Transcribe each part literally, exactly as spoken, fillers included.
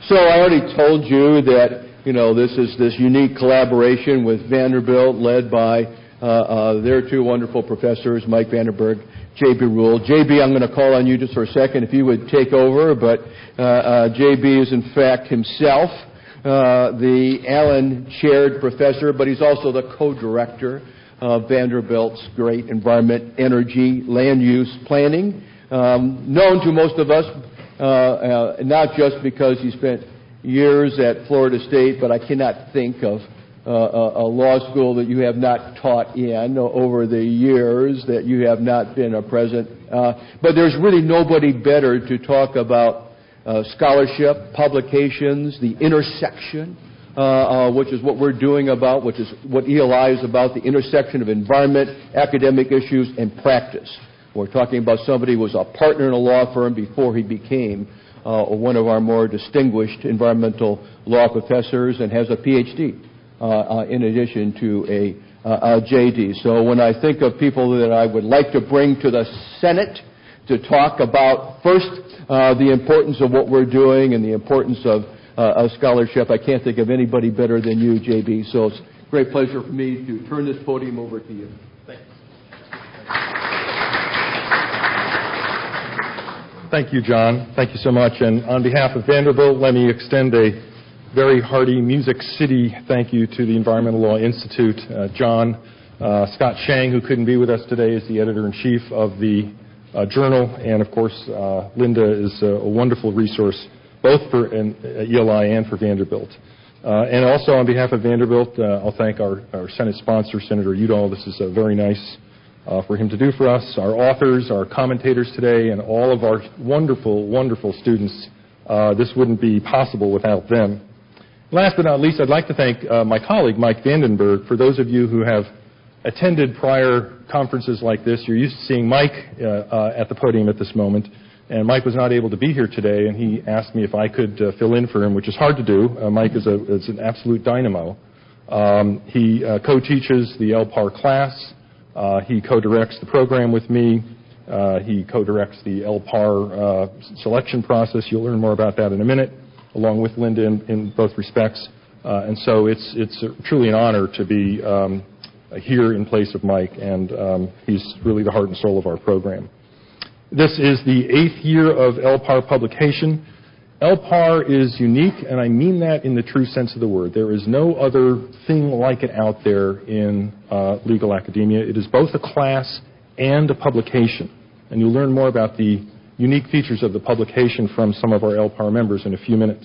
So I already told you that, you know, this is this unique collaboration with Vanderbilt led by uh, uh, their two wonderful professors, Mike Vandenberg, J B Rule. J B, I'm going to call on you just for a second if you would take over, but uh, uh, J B is in fact himself uh, the Allen chaired professor, but he's also the co-director of Vanderbilt's great environment, energy, land use planning, um, known to most of us, uh, uh, not just because he spent years at Florida State, but I cannot think of uh, a, a law school that you have not taught in over the years, that you have not been a present. Uh, but there's really nobody better to talk about uh, scholarship, publications, the intersection, uh, uh, which is what we're doing about, which is what E L I is about, the intersection of environment, academic issues, and practice. We're talking about somebody who was a partner in a law firm before he became uh, one of our more distinguished environmental law professors and has a P H D uh, uh, in addition to a, uh, a J D. So when I think of people that I would like to bring to the Senate to talk about, first, uh, the importance of what we're doing and the importance of uh, of scholarship, I can't think of anybody better than you, J B. So it's a great pleasure for me to turn this podium over to you. Thanks. Thank you, John. Thank you so much. And on behalf of Vanderbilt, let me extend a very hearty Music City thank you to the Environmental Law Institute. Uh, John, uh, Scott Shang, who couldn't be with us today, is the editor-in-chief of the uh, journal. And, of course, uh, Linda is a, a wonderful resource, both for an, uh, E L I and for Vanderbilt. Uh, and also on behalf of Vanderbilt, uh, I'll thank our, our Senate sponsor, Senator Udall. This is uh, very nice Uh, for him to do for us, our authors, our commentators today, and all of our wonderful, wonderful students. Uh, this wouldn't be possible without them. Last but not least, I'd like to thank uh, my colleague, Mike Vandenberg. For those of you who have attended prior conferences like this, you're used to seeing Mike uh, uh, at the podium at this moment. And Mike was not able to be here today, and he asked me if I could uh, fill in for him, which is hard to do. Uh, Mike is, a, is an absolute dynamo. Um, he uh, co-teaches the L P A R class. Uh, he co-directs the program with me. Uh, he co-directs the L P A R uh, selection process. You'll learn more about that in a minute, along with Linda in, in both respects. Uh, and so it's it's truly an honor to be um, here in place of Mike, and um, he's really the heart and soul of our program. This is the eighth year of L P A R publication. L P A R is unique, and I mean that in the true sense of the word. There is no other thing like it out there in uh, legal academia. It is both a class and a publication, and you'll learn more about the unique features of the publication from some of our L P A R members in a few minutes.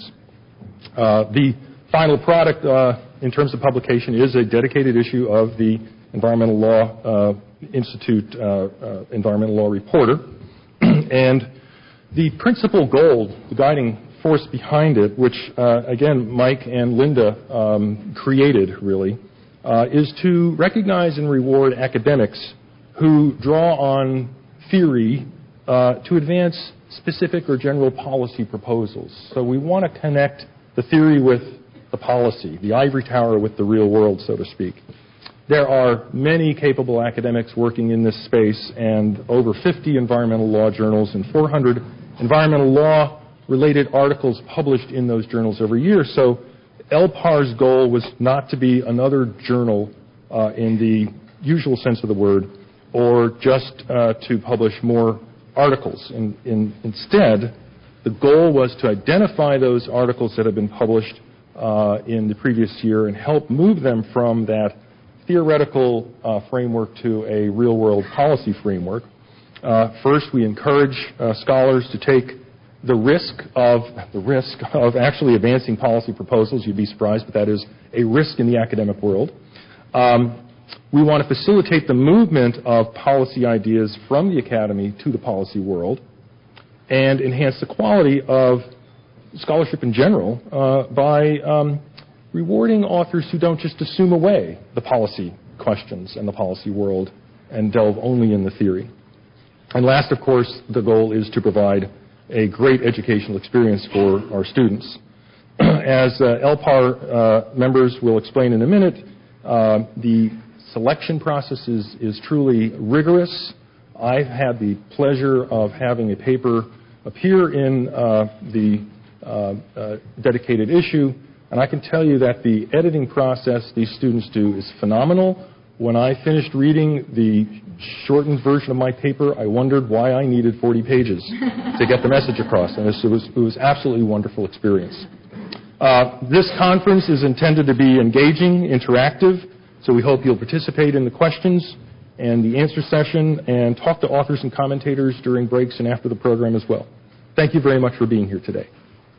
Uh, the final product uh, in terms of publication is a dedicated issue of the Environmental Law uh, Institute uh, uh, Environmental Law Reporter, and the principal goal, the guiding force behind it, which, uh, again, Mike and Linda um, created, really, uh, is to recognize and reward academics who draw on theory uh, to advance specific or general policy proposals. So we want to connect the theory with the policy, the ivory tower with the real world, so to speak. There are many capable academics working in this space, and over fifty environmental law journals and four hundred environmental law-related articles published in those journals every year. So L P A R's goal was not to be another journal uh, in the usual sense of the word, or just uh, to publish more articles. In, in, instead, the goal was to identify those articles that have been published uh, in the previous year and help move them from that theoretical uh, framework to a real-world policy framework. Uh, first, we encourage uh, scholars to take the risk of the risk of actually advancing policy proposals. You'd be surprised, but that is a risk in the academic world. Um, we want to facilitate the movement of policy ideas from the academy to the policy world, and enhance the quality of scholarship in general uh, by um, rewarding authors who don't just assume away the policy questions and the policy world and delve only in the theory. And last, of course, the goal is to provide a great educational experience for our students. As uh, L P A R uh, members will explain in a minute, uh, the selection process is, is truly rigorous. I've had the pleasure of having a paper appear in uh, the uh, uh, dedicated issue. And I can tell you that the editing process these students do is phenomenal. When I finished reading the shortened version of my paper, I wondered why I needed forty pages to get the message across. And it was, it was absolutely a wonderful experience. Uh, this conference is intended to be engaging, interactive, so we hope you'll participate in the questions and the answer session and talk to authors and commentators during breaks and after the program as well. Thank you very much for being here today.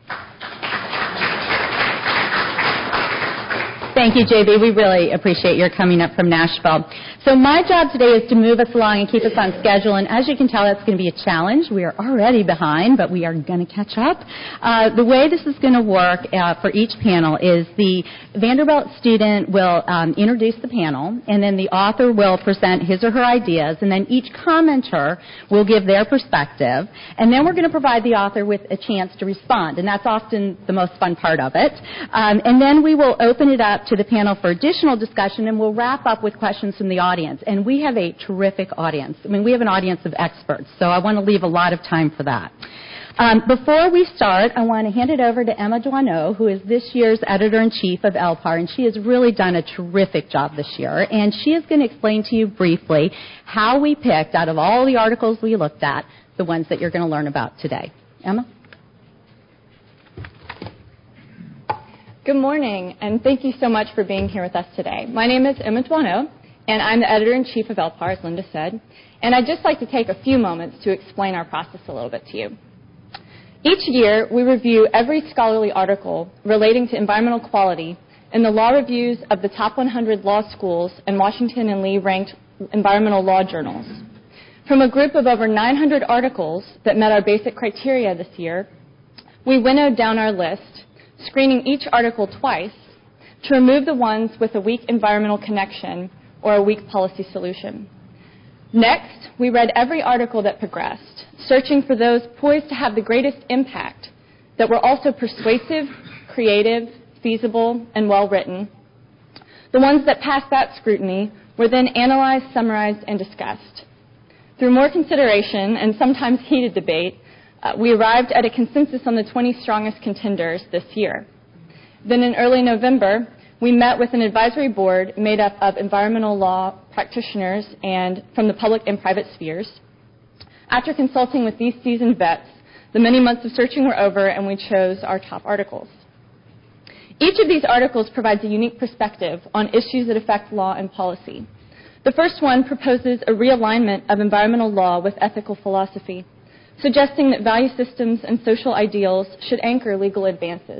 Thank you, J B. We really appreciate your coming up from Nashville. So my job today is to move us along and keep us on schedule, and as you can tell, that's going to be a challenge. We are already behind, but we are going to catch up. Uh, the way this is going to work uh, for each panel is the Vanderbilt student will um, introduce the panel, and then the author will present his or her ideas, and then each commenter will give their perspective, and then we're going to provide the author with a chance to respond, and that's often the most fun part of it. Um, and then we will open it up to the panel for additional discussion, and we'll wrap up with questions from the audience. And we have a terrific audience. I mean, we have an audience of experts, so I want to leave a lot of time for that. Um, before we start, I want to hand it over to Emma Duaneau, who is this year's editor-in-chief of L P A R, and she has really done a terrific job this year. And she is going to explain to you briefly how we picked, out of all the articles we looked at, the ones that you're going to learn about today. Emma? Good morning, and thank you so much for being here with us today. My name is Emma Duaneau, and I'm the editor-in-chief of L P A R, as Linda said. And I'd just like to take a few moments to explain our process a little bit to you. Each year, we review every scholarly article relating to environmental quality in the law reviews of the top one hundred law schools and Washington and Lee ranked environmental law journals. From a group of over nine hundred articles that met our basic criteria this year, we winnowed down our list, screening each article twice to remove the ones with a weak environmental connection or a weak policy solution. Next, we read every article that progressed, searching for those poised to have the greatest impact that were also persuasive, creative, feasible, and well-written. The ones that passed that scrutiny were then analyzed, summarized, and discussed. Through more consideration and sometimes heated debate, Uh, we arrived at a consensus on the twenty strongest contenders this year. Then in early November, we met with an advisory board made up of environmental law practitioners and from the public and private spheres. After consulting with these seasoned vets, the many months of searching were over and we chose our top articles. Each of these articles provides a unique perspective on issues that affect law and policy. The first one proposes a realignment of environmental law with ethical philosophy, suggesting that value systems and social ideals should anchor legal advances.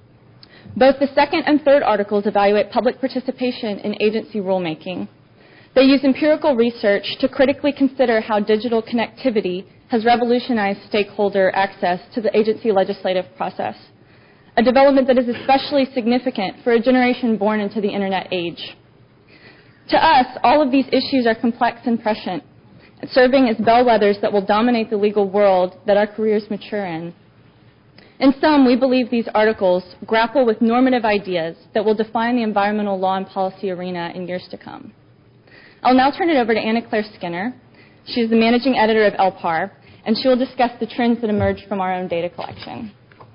Both the second and third articles evaluate public participation in agency rulemaking. They use empirical research to critically consider how digital connectivity has revolutionized stakeholder access to the agency legislative process, a development that is especially significant for a generation born into the Internet age. To us, all of these issues are complex and prescient, serving as bellwethers that will dominate the legal world that our careers mature in. In sum, we believe these articles grapple with normative ideas that will define the environmental law and policy arena in years to come. I'll now turn it over to Anna Claire Skinner. She's the managing editor of L P A R, and she will discuss the trends that emerged from our own data collection.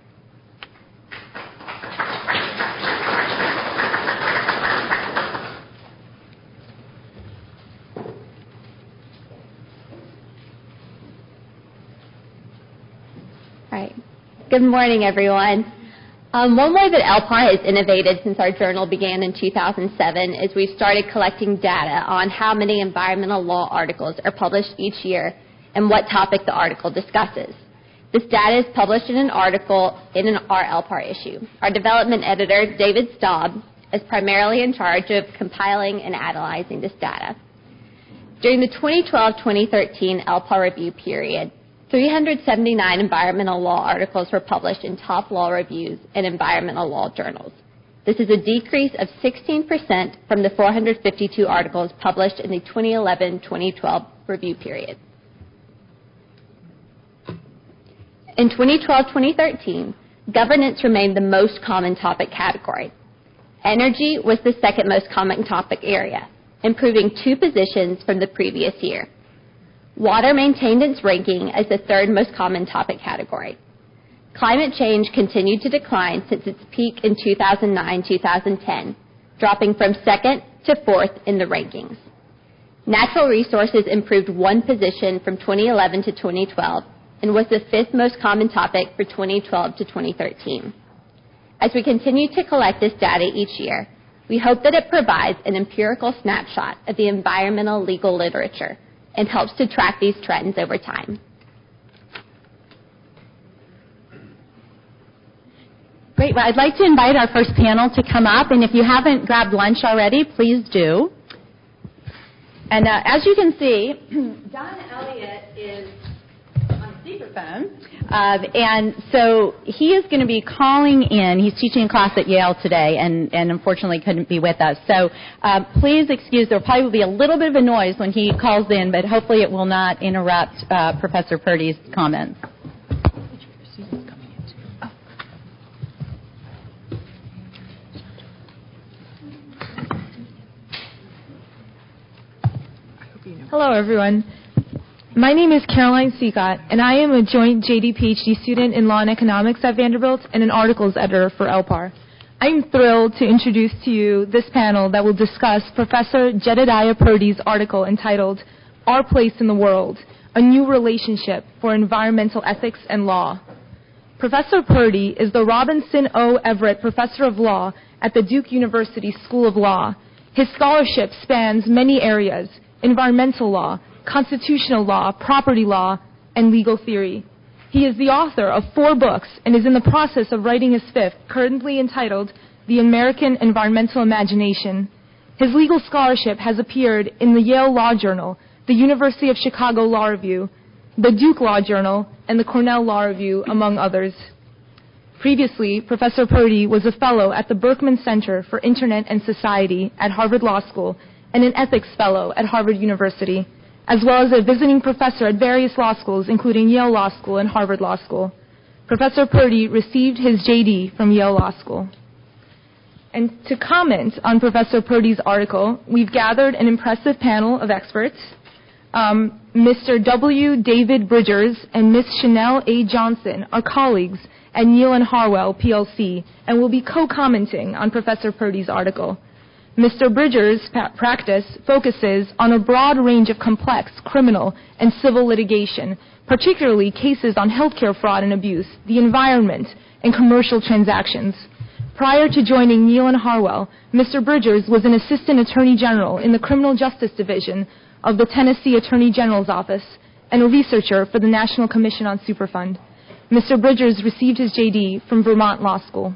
Right. Good morning, everyone. Um, one way that L P A R has innovated since our journal began in two thousand seven is we've started collecting data on how many environmental law articles are published each year and what topic the article discusses. This data is published in an article in an, our L P A R issue. Our development editor, David Staub, is primarily in charge of compiling and analyzing this data. During the twenty twelve twenty thirteen L P A R review period, three hundred seventy-nine environmental law articles were published in top law reviews and environmental law journals. This is a decrease of sixteen percent from the four hundred fifty-two articles published in the twenty eleven twenty twelve review period. In twenty twelve twenty thirteen, governance remained the most common topic category. Energy was the second most common topic area, improving two positions from the previous year. Water maintained its ranking as the third most common topic category. Climate change continued to decline since its peak in two thousand nine to two thousand ten, dropping from second to fourth in the rankings. Natural resources improved one position from twenty eleven to twenty twelve and was the fifth most common topic for twenty twelve to twenty thirteen. As we continue to collect this data each year, we hope that it provides an empirical snapshot of the environmental legal literature and helps to track these trends over time. Great. Well, I'd like to invite our first panel to come up, and if you haven't grabbed lunch already, please do. And uh, as you can see, John Elliott is on speakerphone, uh, and so he is going to be calling in. He's teaching a class at Yale today, and, and unfortunately couldn't be with us. So uh, please excuse, there probably will be a little bit of a noise when he calls in, but hopefully it will not interrupt uh, Professor Purdy's comments. Hello, everyone. My name is Caroline Seacott, and I am a joint J D PhD student in Law and Economics at Vanderbilt and an articles editor for L P A R. I'm thrilled to introduce to you this panel that will discuss Professor Jedediah Purdy's article entitled Our Place in the World, A New Relationship for Environmental Ethics and Law. Professor Purdy is the Robinson O. Everett Professor of Law at the Duke University School of Law. His scholarship spans many areas: environmental law, constitutional law, property law, and legal theory. He is the author of four books and is in the process of writing his fifth, currently entitled The American Environmental Imagination. His legal scholarship has appeared in the Yale Law Journal, the University of Chicago Law Review, the Duke Law Journal, and the Cornell Law Review, among others. Previously, Professor Purdy was a fellow at the Berkman Center for Internet and Society at Harvard Law School and an ethics fellow at Harvard University, as well as a visiting professor at various law schools, including Yale Law School and Harvard Law School. Professor Purdy received his J D from Yale Law School. And to comment on Professor Purdy's article, we've gathered an impressive panel of experts. Um, Mister W. David Bridgers and Miz Chanel A. Johnson are colleagues at Neal and Harwell, P L C, and will be co-commenting on Professor Purdy's article. Mister Bridgers' pa- practice focuses on a broad range of complex criminal and civil litigation, particularly cases on healthcare fraud and abuse, the environment, and commercial transactions. Prior to joining Neal and Harwell, Mister Bridgers was an assistant attorney general in the Criminal Justice Division of the Tennessee Attorney General's Office and a researcher for the National Commission on Superfund. Mister Bridgers received his J D from Vermont Law School.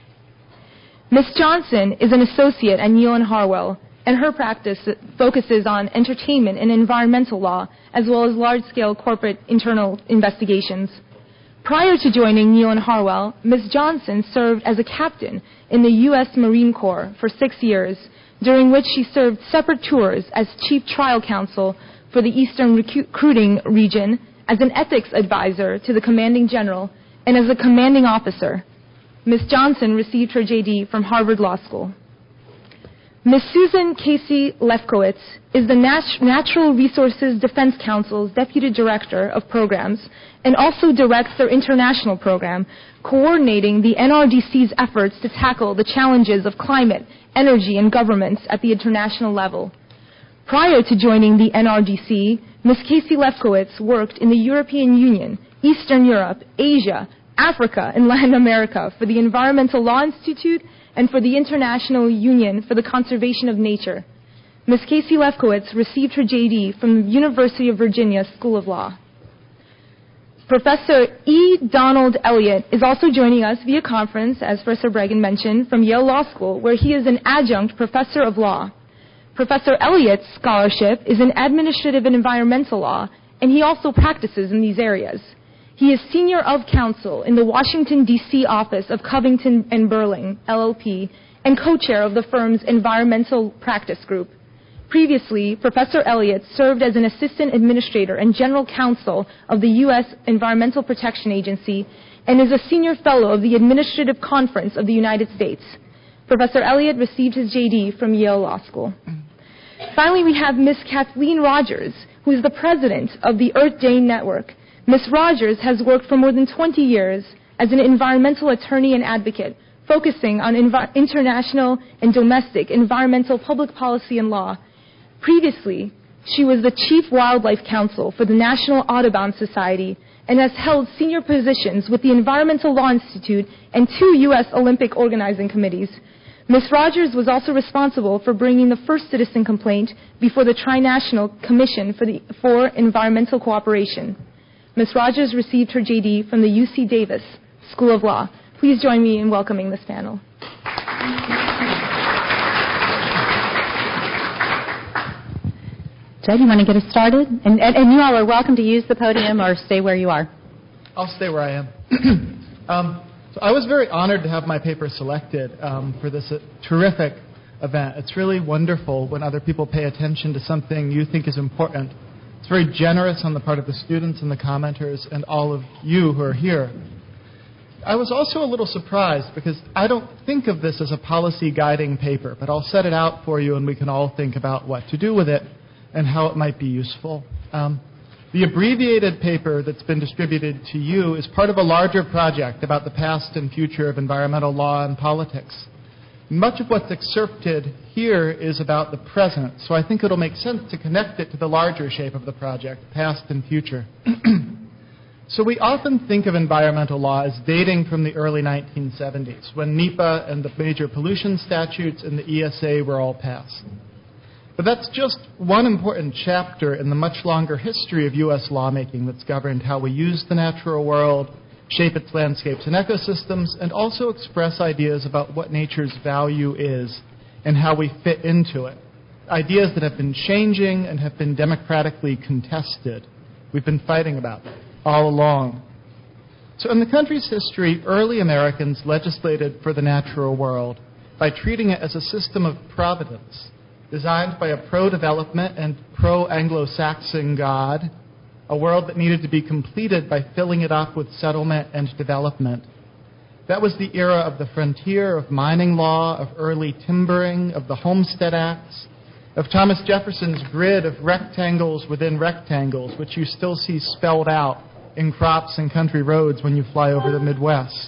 Miz Johnson is an associate at Neal and Harwell, and her practice focuses on entertainment and environmental law, as well as large-scale corporate internal investigations. Prior to joining Neal and Harwell, Miz Johnson served as a captain in the U S Marine Corps for six years, during which she served separate tours as chief trial counsel for the Eastern Recruiting Region, as an ethics advisor to the commanding general, and as a commanding officer. Miz Johnson received her J D from Harvard Law School. Miz Susan Casey Lefkowitz is the Nat- Natural Resources Defense Council's Deputy Director of Programs and also directs their international program, coordinating the N R D C's efforts to tackle the challenges of climate, energy, and governments at the international level. Prior to joining the N R D C, Miz Casey Lefkowitz worked in the European Union, Eastern Europe, Asia, Africa, and Latin America for the Environmental Law Institute and for the International Union for the Conservation of Nature. Miz Casey Lefkowitz received her J D from the University of Virginia School of Law. Professor E. Donald Elliott is also joining us via conference, as Professor Bregan mentioned, from Yale Law School, where he is an adjunct professor of law. Professor Elliott's scholarship is in administrative and environmental law, and he also practices in these areas. He is senior of counsel in the Washington, D C office of Covington and Burling, L L P, and co-chair of the firm's environmental practice group. Previously, Professor Elliott served as an assistant administrator and general counsel of the U S Environmental Protection Agency and is a senior fellow of the Administrative Conference of the United States. Professor Elliott received his J D from Yale Law School. Finally, we have Miz Kathleen Rogers, who is the president of the Earth Day Network. Miz Rogers has worked for more than twenty years as an environmental attorney and advocate, focusing on envi- international and domestic environmental public policy and law. Previously, she was the Chief Wildlife Counsel for the National Audubon Society and has held senior positions with the Environmental Law Institute and two U S Olympic organizing committees. Miz Rogers was also responsible for bringing the first citizen complaint before the Tri-National Commission for, the, for Environmental Cooperation. Miz Rogers received her J D from the U C Davis School of Law. Please join me in welcoming this panel. Jed, you want to get us started? And, and, and you all are welcome to use the podium or stay where you are. I'll stay where I am. um, so I was very honored to have my paper selected um, for this uh, terrific event. It's really wonderful when other people pay attention to something you think is important. It's very generous on the part of the students and the commenters and all of you who are here. I was also a little surprised because I don't think of this as a policy guiding paper, but I'll set it out for you and we can all think about what to do with it and how it might be useful. Um, the abbreviated paper that's been distributed to you is part of a larger project about the past and future of environmental law and politics. Much of what's excerpted here is about the present, so I think it'll make sense to connect it to the larger shape of the project, past and future. So we often think of environmental law as dating from the early nineteen seventies, when NEPA and the major pollution statutes and the E S A were all passed. But that's just one important chapter in the much longer history of U S lawmaking that's governed how we use the natural world, shape its landscapes and ecosystems, and also express ideas about what nature's value is and how we fit into it. Ideas that have been changing and have been democratically contested. We've been fighting about them all along. So in the country's history, early Americans legislated for the natural world by treating it as a system of providence, designed by a pro-development and pro-Anglo-Saxon God, a world that needed to be completed by filling it up with settlement and development. That was the era of the frontier, of mining law, of early timbering, of the Homestead Acts, of Thomas Jefferson's grid of rectangles within rectangles, which you still see spelled out in crops and country roads when you fly over the Midwest.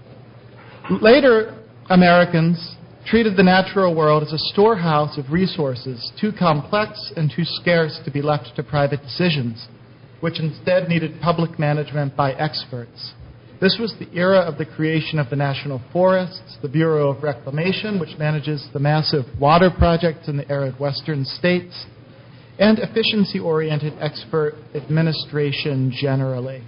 Later, Americans treated the natural world as a storehouse of resources too complex and too scarce to be left to private decisions, which instead needed public management by experts. This was the era of the creation of the national forests, the Bureau of Reclamation, which manages the massive water projects in the arid western states, and efficiency-oriented expert administration generally.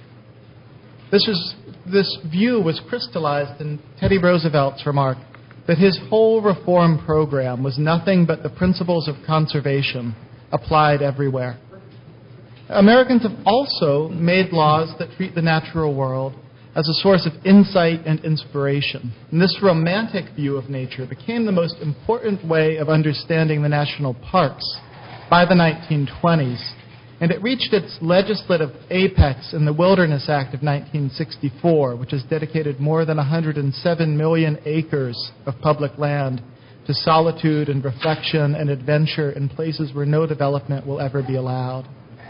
This, is, this view was crystallized in Teddy Roosevelt's remark that his whole reform program was nothing but the principles of conservation applied everywhere. Americans have also made laws that treat the natural world as a source of insight and inspiration. And this romantic view of nature became the most important way of understanding the national parks by the nineteen twenties, and it reached its legislative apex in the Wilderness Act of nineteen sixty-four, which has dedicated more than one hundred seven million acres of public land to solitude and reflection and adventure in places where no development will ever be allowed.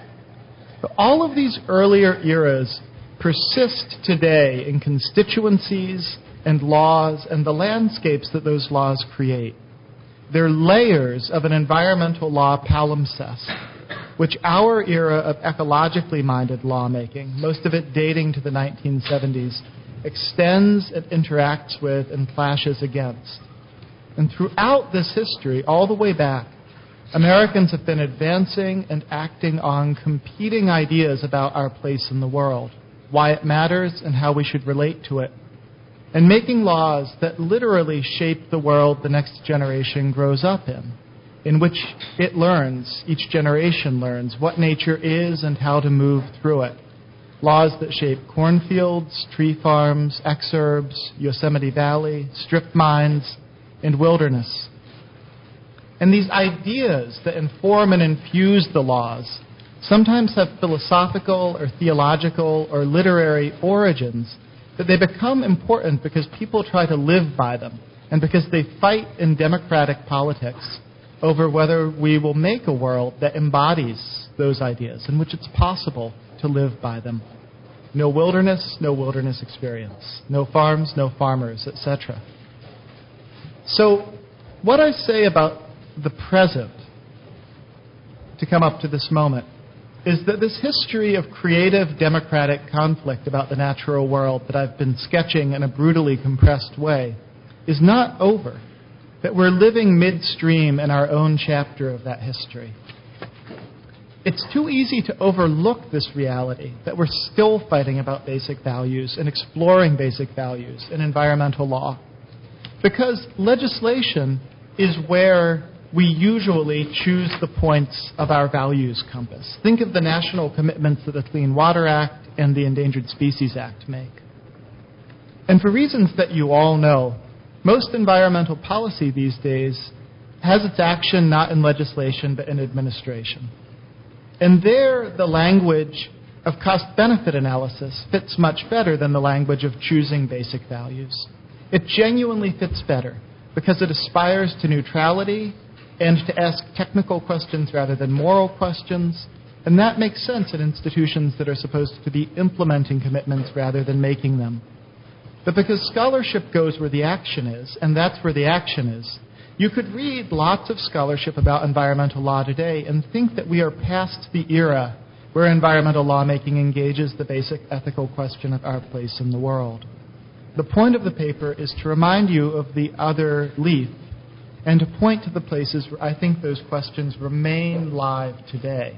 But all of these earlier eras persist today in constituencies and laws and the landscapes that those laws create. They're layers of an environmental law palimpsest, which our era of ecologically minded lawmaking, most of it dating to the nineteen seventies, extends and interacts with and clashes against. And throughout this history, all the way back, Americans have been advancing and acting on competing ideas about our place in the world, why it matters and how we should relate to it, and making laws that literally shape the world the next generation grows up in, in which it learns, each generation learns, what nature is and how to move through it. Laws that shape cornfields, tree farms, exurbs, Yosemite Valley, strip mines, and wilderness. And these ideas that inform and infuse the laws sometimes have philosophical or theological or literary origins, that they become important because people try to live by them and because they fight in democratic politics over whether we will make a world that embodies those ideas, in which it's possible to live by them. No wilderness, no wilderness experience. No farms, no farmers, et cetera. So what I say about the present, to come up to this moment, is that this history of creative democratic conflict about the natural world that I've been sketching in a brutally compressed way is not over, that we're living midstream in our own chapter of that history. It's too easy to overlook this reality, that we're still fighting about basic values and exploring basic values in environmental law, because legislation is where we usually choose the points of our values compass. Think of the national commitments that the Clean Water Act and the Endangered Species Act make. And for reasons that you all know, most environmental policy these days has its action not in legislation but in administration. And there, the language of cost-benefit analysis fits much better than the language of choosing basic values. It genuinely fits better because it aspires to neutrality and to ask technical questions rather than moral questions. And that makes sense in institutions that are supposed to be implementing commitments rather than making them. But because scholarship goes where the action is, and that's where the action is, you could read lots of scholarship about environmental law today and think that we are past the era where environmental lawmaking engages the basic ethical question of our place in the world. The point of the paper is to remind you of the other leaf and to point to the places where I think those questions remain live today.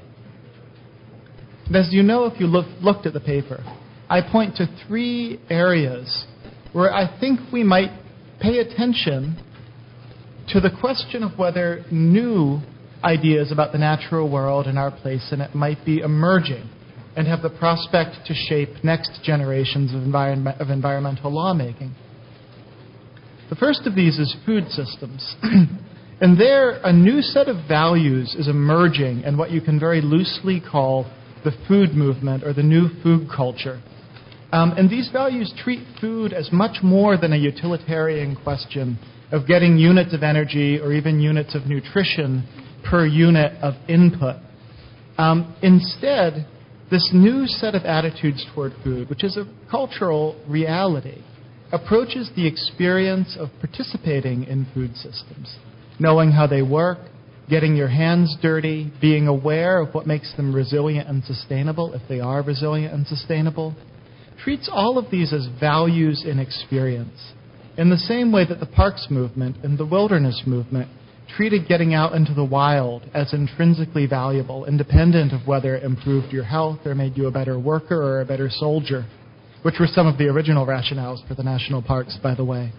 And as you know, if you look, looked at the paper, I point to three areas where I think we might pay attention to the question of whether new ideas about the natural world and our place in it might be emerging and have the prospect to shape next generations of, environment, of environmental lawmaking. The first of these is food systems. And there, a new set of values is emerging in what you can very loosely call the food movement or the new food culture. Um, and these values treat food as much more than a utilitarian question of getting units of energy or even units of nutrition per unit of input. Um, instead, this new set of attitudes toward food, which is a cultural reality, approaches the experience of participating in food systems, knowing how they work, getting your hands dirty, being aware of what makes them resilient and sustainable, if they are resilient and sustainable, treats all of these as values in experience, in the same way that the parks movement and the wilderness movement treated getting out into the wild as intrinsically valuable, independent of whether it improved your health or made you a better worker or a better soldier, which were some of the original rationales for the national parks, by the way.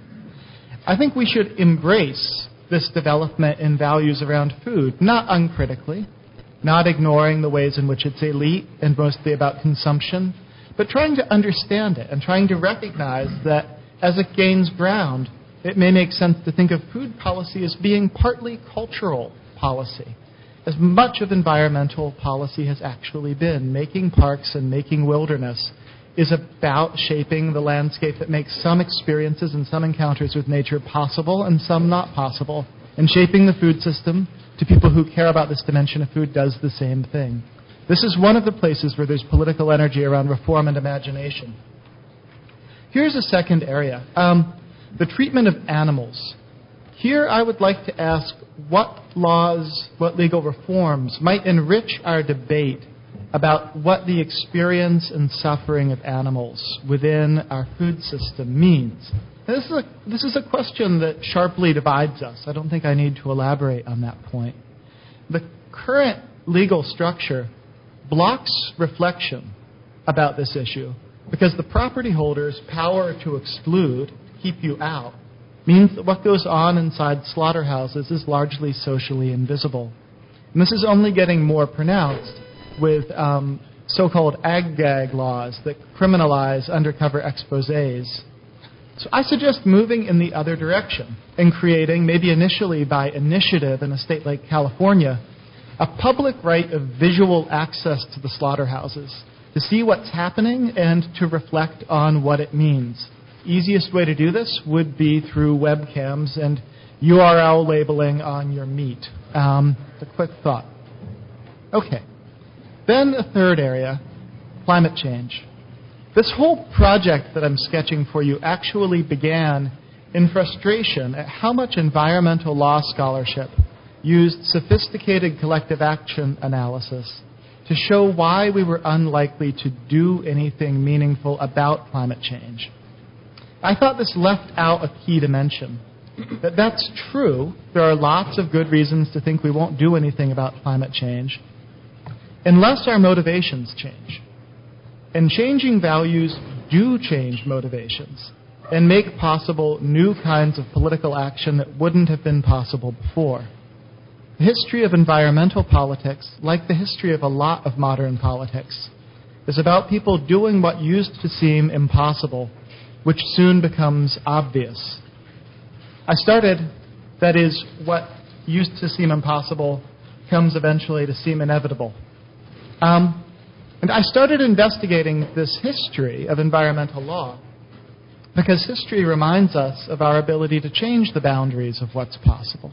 I think we should embrace this development in values around food, not uncritically, not ignoring the ways in which it's elite and mostly about consumption, but trying to understand it and trying to recognize that as it gains ground, it may make sense to think of food policy as being partly cultural policy, as much of environmental policy has actually been. Making parks and making wilderness is about shaping the landscape that makes some experiences and some encounters with nature possible and some not possible. And shaping the food system to people who care about this dimension of food does the same thing. This is one of the places where there's political energy around reform and imagination. Here's a second area, um, the treatment of animals. Here I would like to ask what laws, what legal reforms might enrich our debate about what the experience and suffering of animals within our food system means. Now, this is a, this is a question that sharply divides us. I don't think I need to elaborate on that point. The current legal structure blocks reflection about this issue because the property holder's power to exclude, keep you out, means that what goes on inside slaughterhouses is largely socially invisible. And this is only getting more pronounced with um, so-called ag-gag laws that criminalize undercover exposés. So I suggest moving in the other direction and creating, maybe initially by initiative in a state like California, a public right of visual access to the slaughterhouses, to see what's happening and to reflect on what it means. Easiest way to do this would be through webcams and U R L labeling on your meat. Um, a quick thought. Okay. Then a third area, climate change. This whole project that I'm sketching for you actually began in frustration at how much environmental law scholarship used sophisticated collective action analysis to show why we were unlikely to do anything meaningful about climate change. I thought this left out a key dimension. That that's true. There are lots of good reasons to think we won't do anything about climate change unless our motivations change. And changing values do change motivations and make possible new kinds of political action that wouldn't have been possible before. The history of environmental politics, like the history of a lot of modern politics, is about people doing what used to seem impossible, which soon becomes obvious. I started, that is, what used to seem impossible comes eventually to seem inevitable. Um, and I started investigating this history of environmental law because history reminds us of our ability to change the boundaries of what's possible.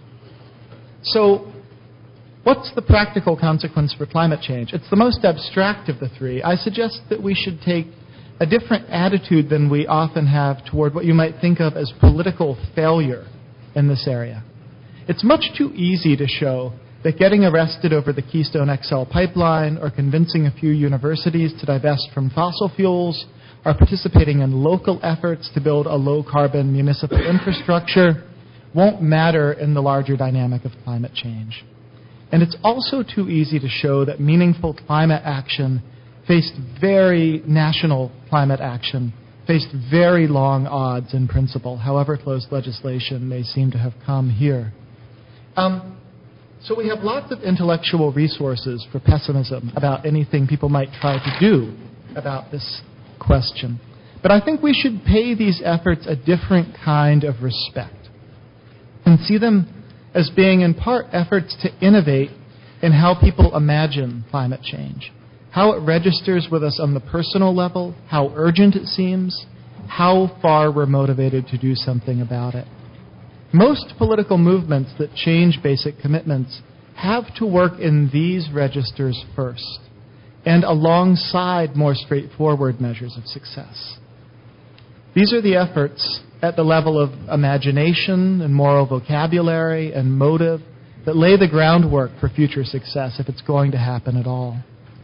So, what's the practical consequence for climate change? It's the most abstract of the three. I suggest that we should take a different attitude than we often have toward what you might think of as political failure in this area. It's much too easy to show that getting arrested over the Keystone X L pipeline or convincing a few universities to divest from fossil fuels or participating in local efforts to build a low-carbon municipal infrastructure won't matter in the larger dynamic of climate change. And it's also too easy to show that meaningful climate action faced very national climate action, faced very long odds in principle, however close legislation may seem to have come here. Um, so we have lots of intellectual resources for pessimism about anything people might try to do about this question. But I think we should pay these efforts a different kind of respect and see them as being in part efforts to innovate in how people imagine climate change, how it registers with us on the personal level, how urgent it seems, how far we're motivated to do something about it. Most political movements that change basic commitments have to work in these registers first, and alongside more straightforward measures of success. These are the efforts at the level of imagination and moral vocabulary and motive that lay the groundwork for future success if it's going to happen at all.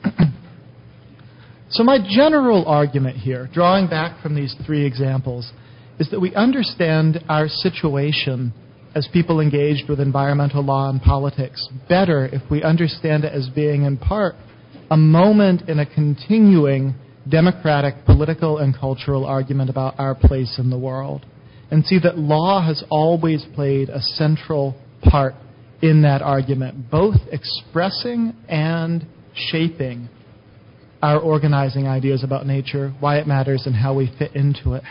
So my general argument here, drawing back from these three examples, is that we understand our situation as people engaged with environmental law and politics better if we understand it as being in part a moment in a continuing democratic political and cultural argument about our place in the world, and see that law has always played a central part in that argument, both expressing and shaping our organizing ideas about nature, why it matters, and how we fit into it.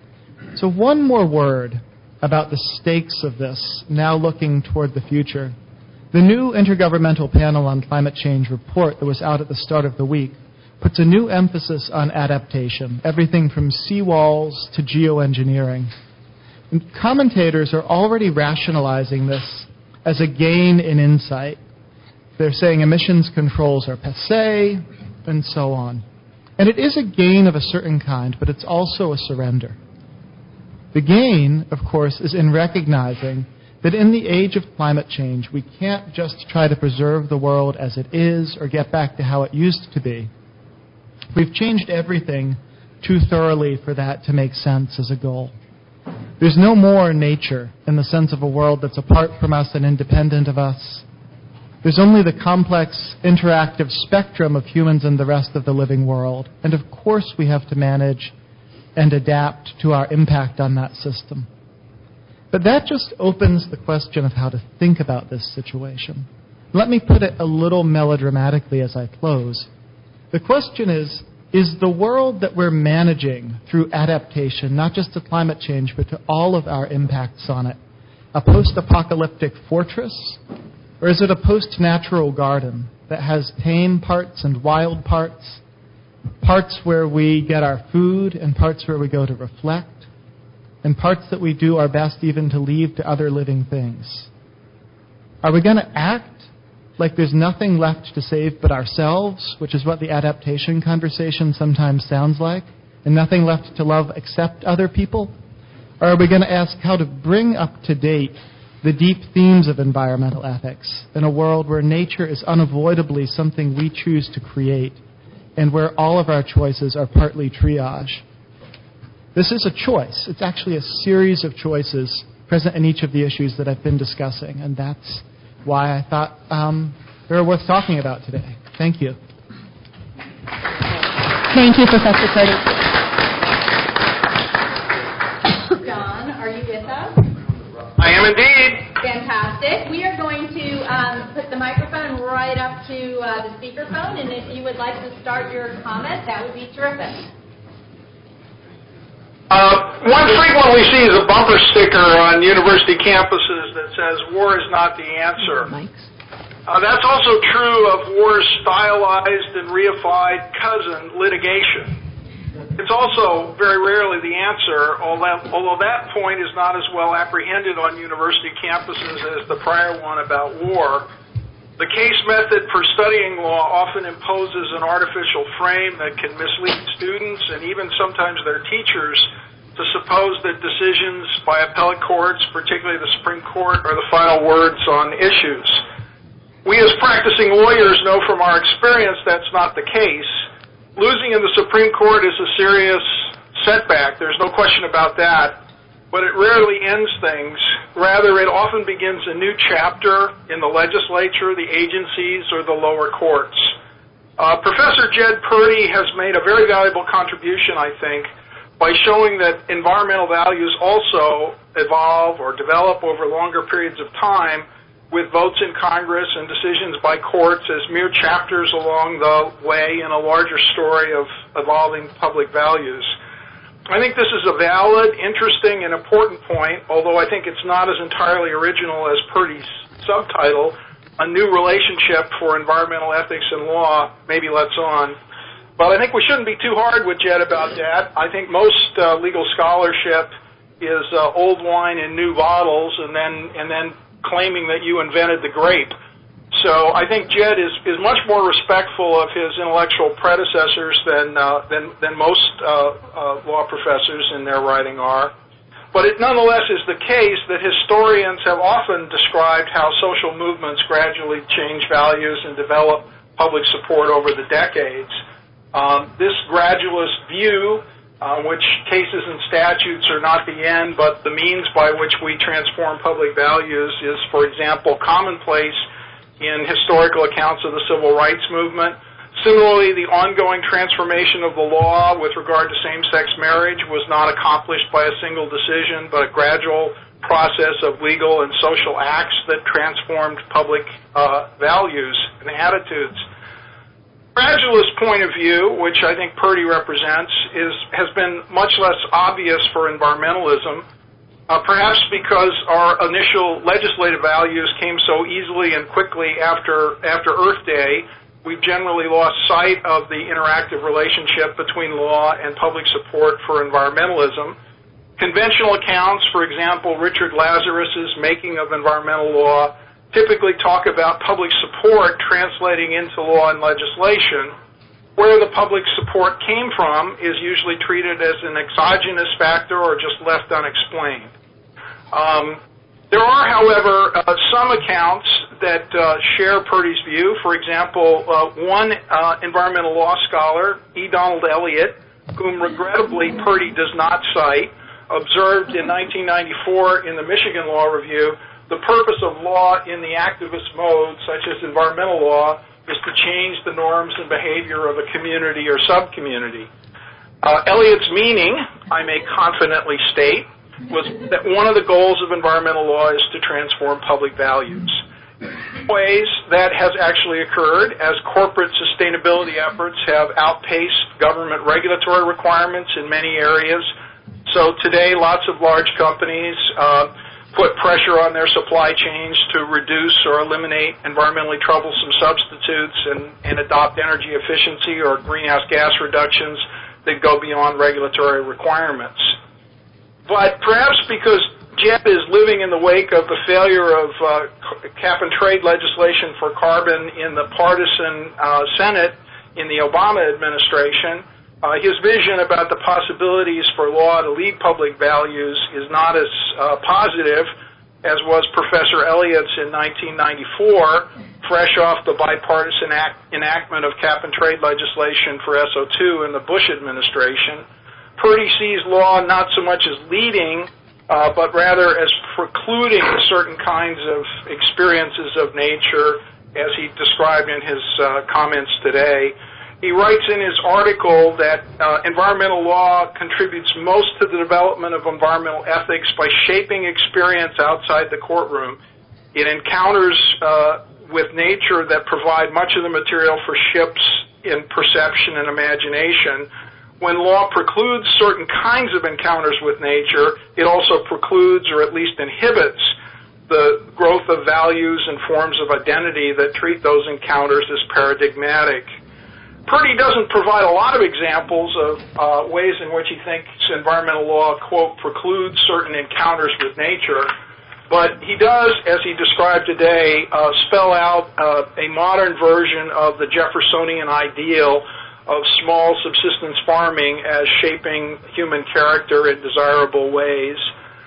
So one more word about the stakes of this, now looking toward the future. The new Intergovernmental Panel on Climate Change report that was out at the start of the week puts a new emphasis on adaptation, everything from seawalls to geoengineering. And commentators are already rationalizing this as a gain in insight. They're saying emissions controls are passé, and so on. And it is a gain of a certain kind, but it's also a surrender. The gain, of course, is in recognizing that in the age of climate change, we can't just try to preserve the world as it is or get back to how it used to be. We've changed everything too thoroughly for that to make sense as a goal. There's no more nature in the sense of a world that's apart from us and independent of us. There's only the complex, interactive spectrum of humans and the rest of the living world. And of course we have to manage and adapt to our impact on that system. But that just opens the question of how to think about this situation. Let me put it a little melodramatically as I close. The question is, is the world that we're managing through adaptation, not just to climate change, but to all of our impacts on it, a post-apocalyptic fortress, or is it a post-natural garden that has tame parts and wild parts, parts where we get our food and parts where we go to reflect, and parts that we do our best even to leave to other living things? Are we going to act like there's nothing left to save but ourselves, which is what the adaptation conversation sometimes sounds like, and nothing left to love except other people? Or are we going to ask how to bring up to date the deep themes of environmental ethics in a world where nature is unavoidably something we choose to create and where all of our choices are partly triage? This is a choice. It's actually a series of choices present in each of the issues that I've been discussing, and that's why I thought um, they were worth talking about today. Thank you. Thank you, Professor Purdy. John, are you with us? I am indeed. Fantastic. We are going to um, put the microphone right up to uh, the speakerphone, and if you would like to start your comment, that would be terrific. Uh, one frequently sees a bumper sticker on university campuses that says, "War is not the answer." Uh, that's also true of war's stylized and reified cousin, litigation. It's also very rarely the answer, although, although that point is not as well apprehended on university campuses as the prior one about war. The case method for studying law often imposes an artificial frame that can mislead students and even sometimes their teachers to suppose that decisions by appellate courts, particularly the Supreme Court, are the final words on issues. We as practicing lawyers know from our experience that's not the case. Losing in the Supreme Court is a serious setback. There's no question about that. But it rarely ends things. Rather, it often begins a new chapter in the legislature, the agencies, or the lower courts. Uh, Professor Jed Purdy has made a very valuable contribution, I think, by showing that environmental values also evolve or develop over longer periods of time with votes in Congress and decisions by courts as mere chapters along the way in a larger story of evolving public values. I think this is a valid, interesting, and important point, although I think it's not as entirely original as Purdy's subtitle, A New Relationship for Environmental Ethics and Law, maybe lets on. But I think we shouldn't be too hard with Jed about that. I think most uh, legal scholarship is uh, old wine in new bottles and then and then claiming that you invented the grape. So I think Jed is, is much more respectful of his intellectual predecessors than uh, than, than most uh, uh, law professors in their writing are. But it nonetheless is the case that historians have often described how social movements gradually change values and develop public support over the decades. Um, this gradualist view, uh, which cases and statutes are not the end, but the means by which we transform public values, is, for example, commonplace in historical accounts of the civil rights movement. Similarly, the ongoing transformation of the law with regard to same-sex marriage was not accomplished by a single decision, but a gradual process of legal and social acts that transformed public uh, values and attitudes. Gradualist point of view, which I think Purdy represents, is has been much less obvious for environmentalism. Uh, perhaps because our initial legislative values came so easily and quickly after after Earth Day, we've generally lost sight of the interactive relationship between law and public support for environmentalism. Conventional accounts, for example, Richard Lazarus's Making of Environmental Law, typically talk about public support translating into law and legislation. Where the public support came from is usually treated as an exogenous factor or just left unexplained. Um, there are, however, uh, some accounts that uh, share Purdy's view. For example, uh, one uh, environmental law scholar, E. Donald Elliott, whom regrettably Purdy does not cite, observed in nineteen ninety-four in the Michigan Law Review, the purpose of law in the activist mode, such as environmental law, is to change the norms and behavior of a community or subcommunity. Uh, Elliott's meaning, I may confidently state, was that one of the goals of environmental law is to transform public values. Ways that has actually occurred as corporate sustainability efforts have outpaced government regulatory requirements in many areas. So today, lots of large companies uh, put pressure on their supply chains to reduce or eliminate environmentally troublesome substitutes and, and adopt energy efficiency or greenhouse gas reductions that go beyond regulatory requirements. But perhaps because Jed is living in the wake of the failure of uh, cap and trade legislation for carbon in the partisan uh, Senate in the Obama administration, Uh, his vision about the possibilities for law to lead public values is not as uh, positive as was Professor Elliott's in nineteen ninety-four, fresh off the bipartisan act, enactment of cap-and-trade legislation for S O two in the Bush administration. Purdy sees law not so much as leading, uh, but rather as precluding certain kinds of experiences of nature, as he described in his uh, comments today. He writes in his article that uh, environmental law contributes most to the development of environmental ethics by shaping experience outside the courtroom. It encounters uh, with nature that provide much of the material for shifts in perception and imagination. When law precludes certain kinds of encounters with nature, it also precludes or at least inhibits the growth of values and forms of identity that treat those encounters as paradigmatic. Purdy doesn't provide a lot of examples of uh, ways in which he thinks environmental law, quote, precludes certain encounters with nature, but he does, as he described today, uh, spell out uh, a modern version of the Jeffersonian ideal of small subsistence farming as shaping human character in desirable ways.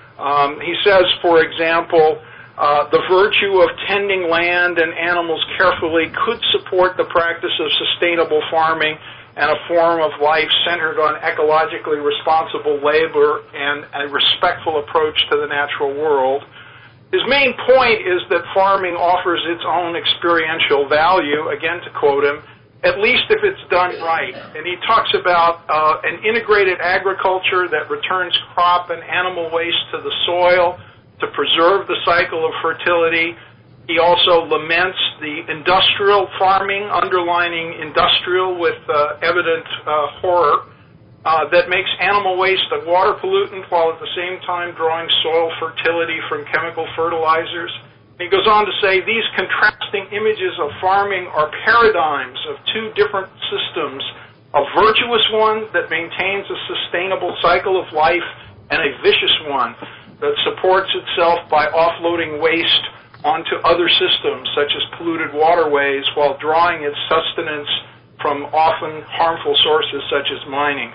Um, he says, for example, Uh, the virtue of tending land and animals carefully could support the practice of sustainable farming and a form of life centered on ecologically responsible labor and a respectful approach to the natural world. His main point is that farming offers its own experiential value, again to quote him, at least if it's done right. And he talks about uh, an integrated agriculture that returns crop and animal waste to the soil to preserve the cycle of fertility. He also laments the industrial farming, underlining industrial with uh, evident uh, horror, uh, that makes animal waste a water pollutant while at the same time drawing soil fertility from chemical fertilizers. He goes on to say these contrasting images of farming are paradigms of two different systems, a virtuous one that maintains a sustainable cycle of life and a vicious one that supports itself by offloading waste onto other systems, such as polluted waterways, while drawing its sustenance from often harmful sources such as mining.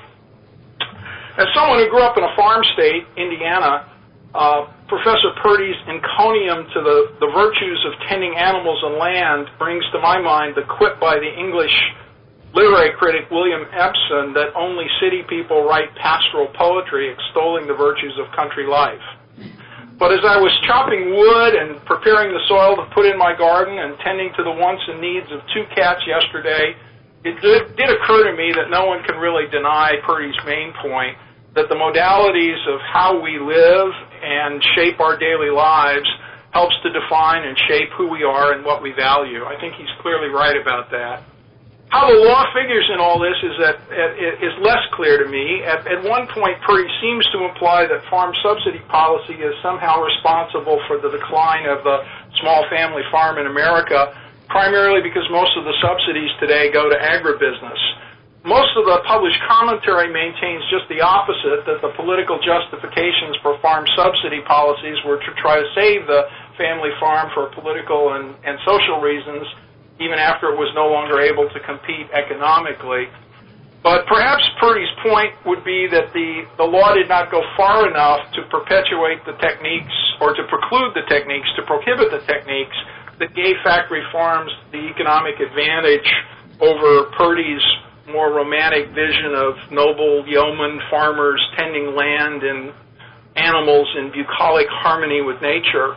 As someone who grew up in a farm state, Indiana, uh, Professor Purdy's encomium to the, the virtues of tending animals and land brings to my mind the quip by the English literary critic William Epson that only city people write pastoral poetry extolling the virtues of country life. But as I was chopping wood and preparing the soil to put in my garden and tending to the wants and needs of two cats yesterday, it did, did occur to me that no one can really deny Purdy's main point, that the modalities of how we live and shape our daily lives helps to define and shape who we are and what we value. I think he's clearly right about that. How the law figures in all this is that is less clear to me. At, at one point, Purdy seems to imply that farm subsidy policy is somehow responsible for the decline of the small family farm in America, primarily because most of the subsidies today go to agribusiness. Most of the published commentary maintains just the opposite, that the political justifications for farm subsidy policies were to try to save the family farm for political and, and social reasons, even after it was no longer able to compete economically. But perhaps Purdy's point would be that the, the law did not go far enough to perpetuate the techniques or to preclude the techniques, to prohibit the techniques that gave factory farms the economic advantage over Purdy's more romantic vision of noble yeoman farmers tending land and animals in bucolic harmony with nature.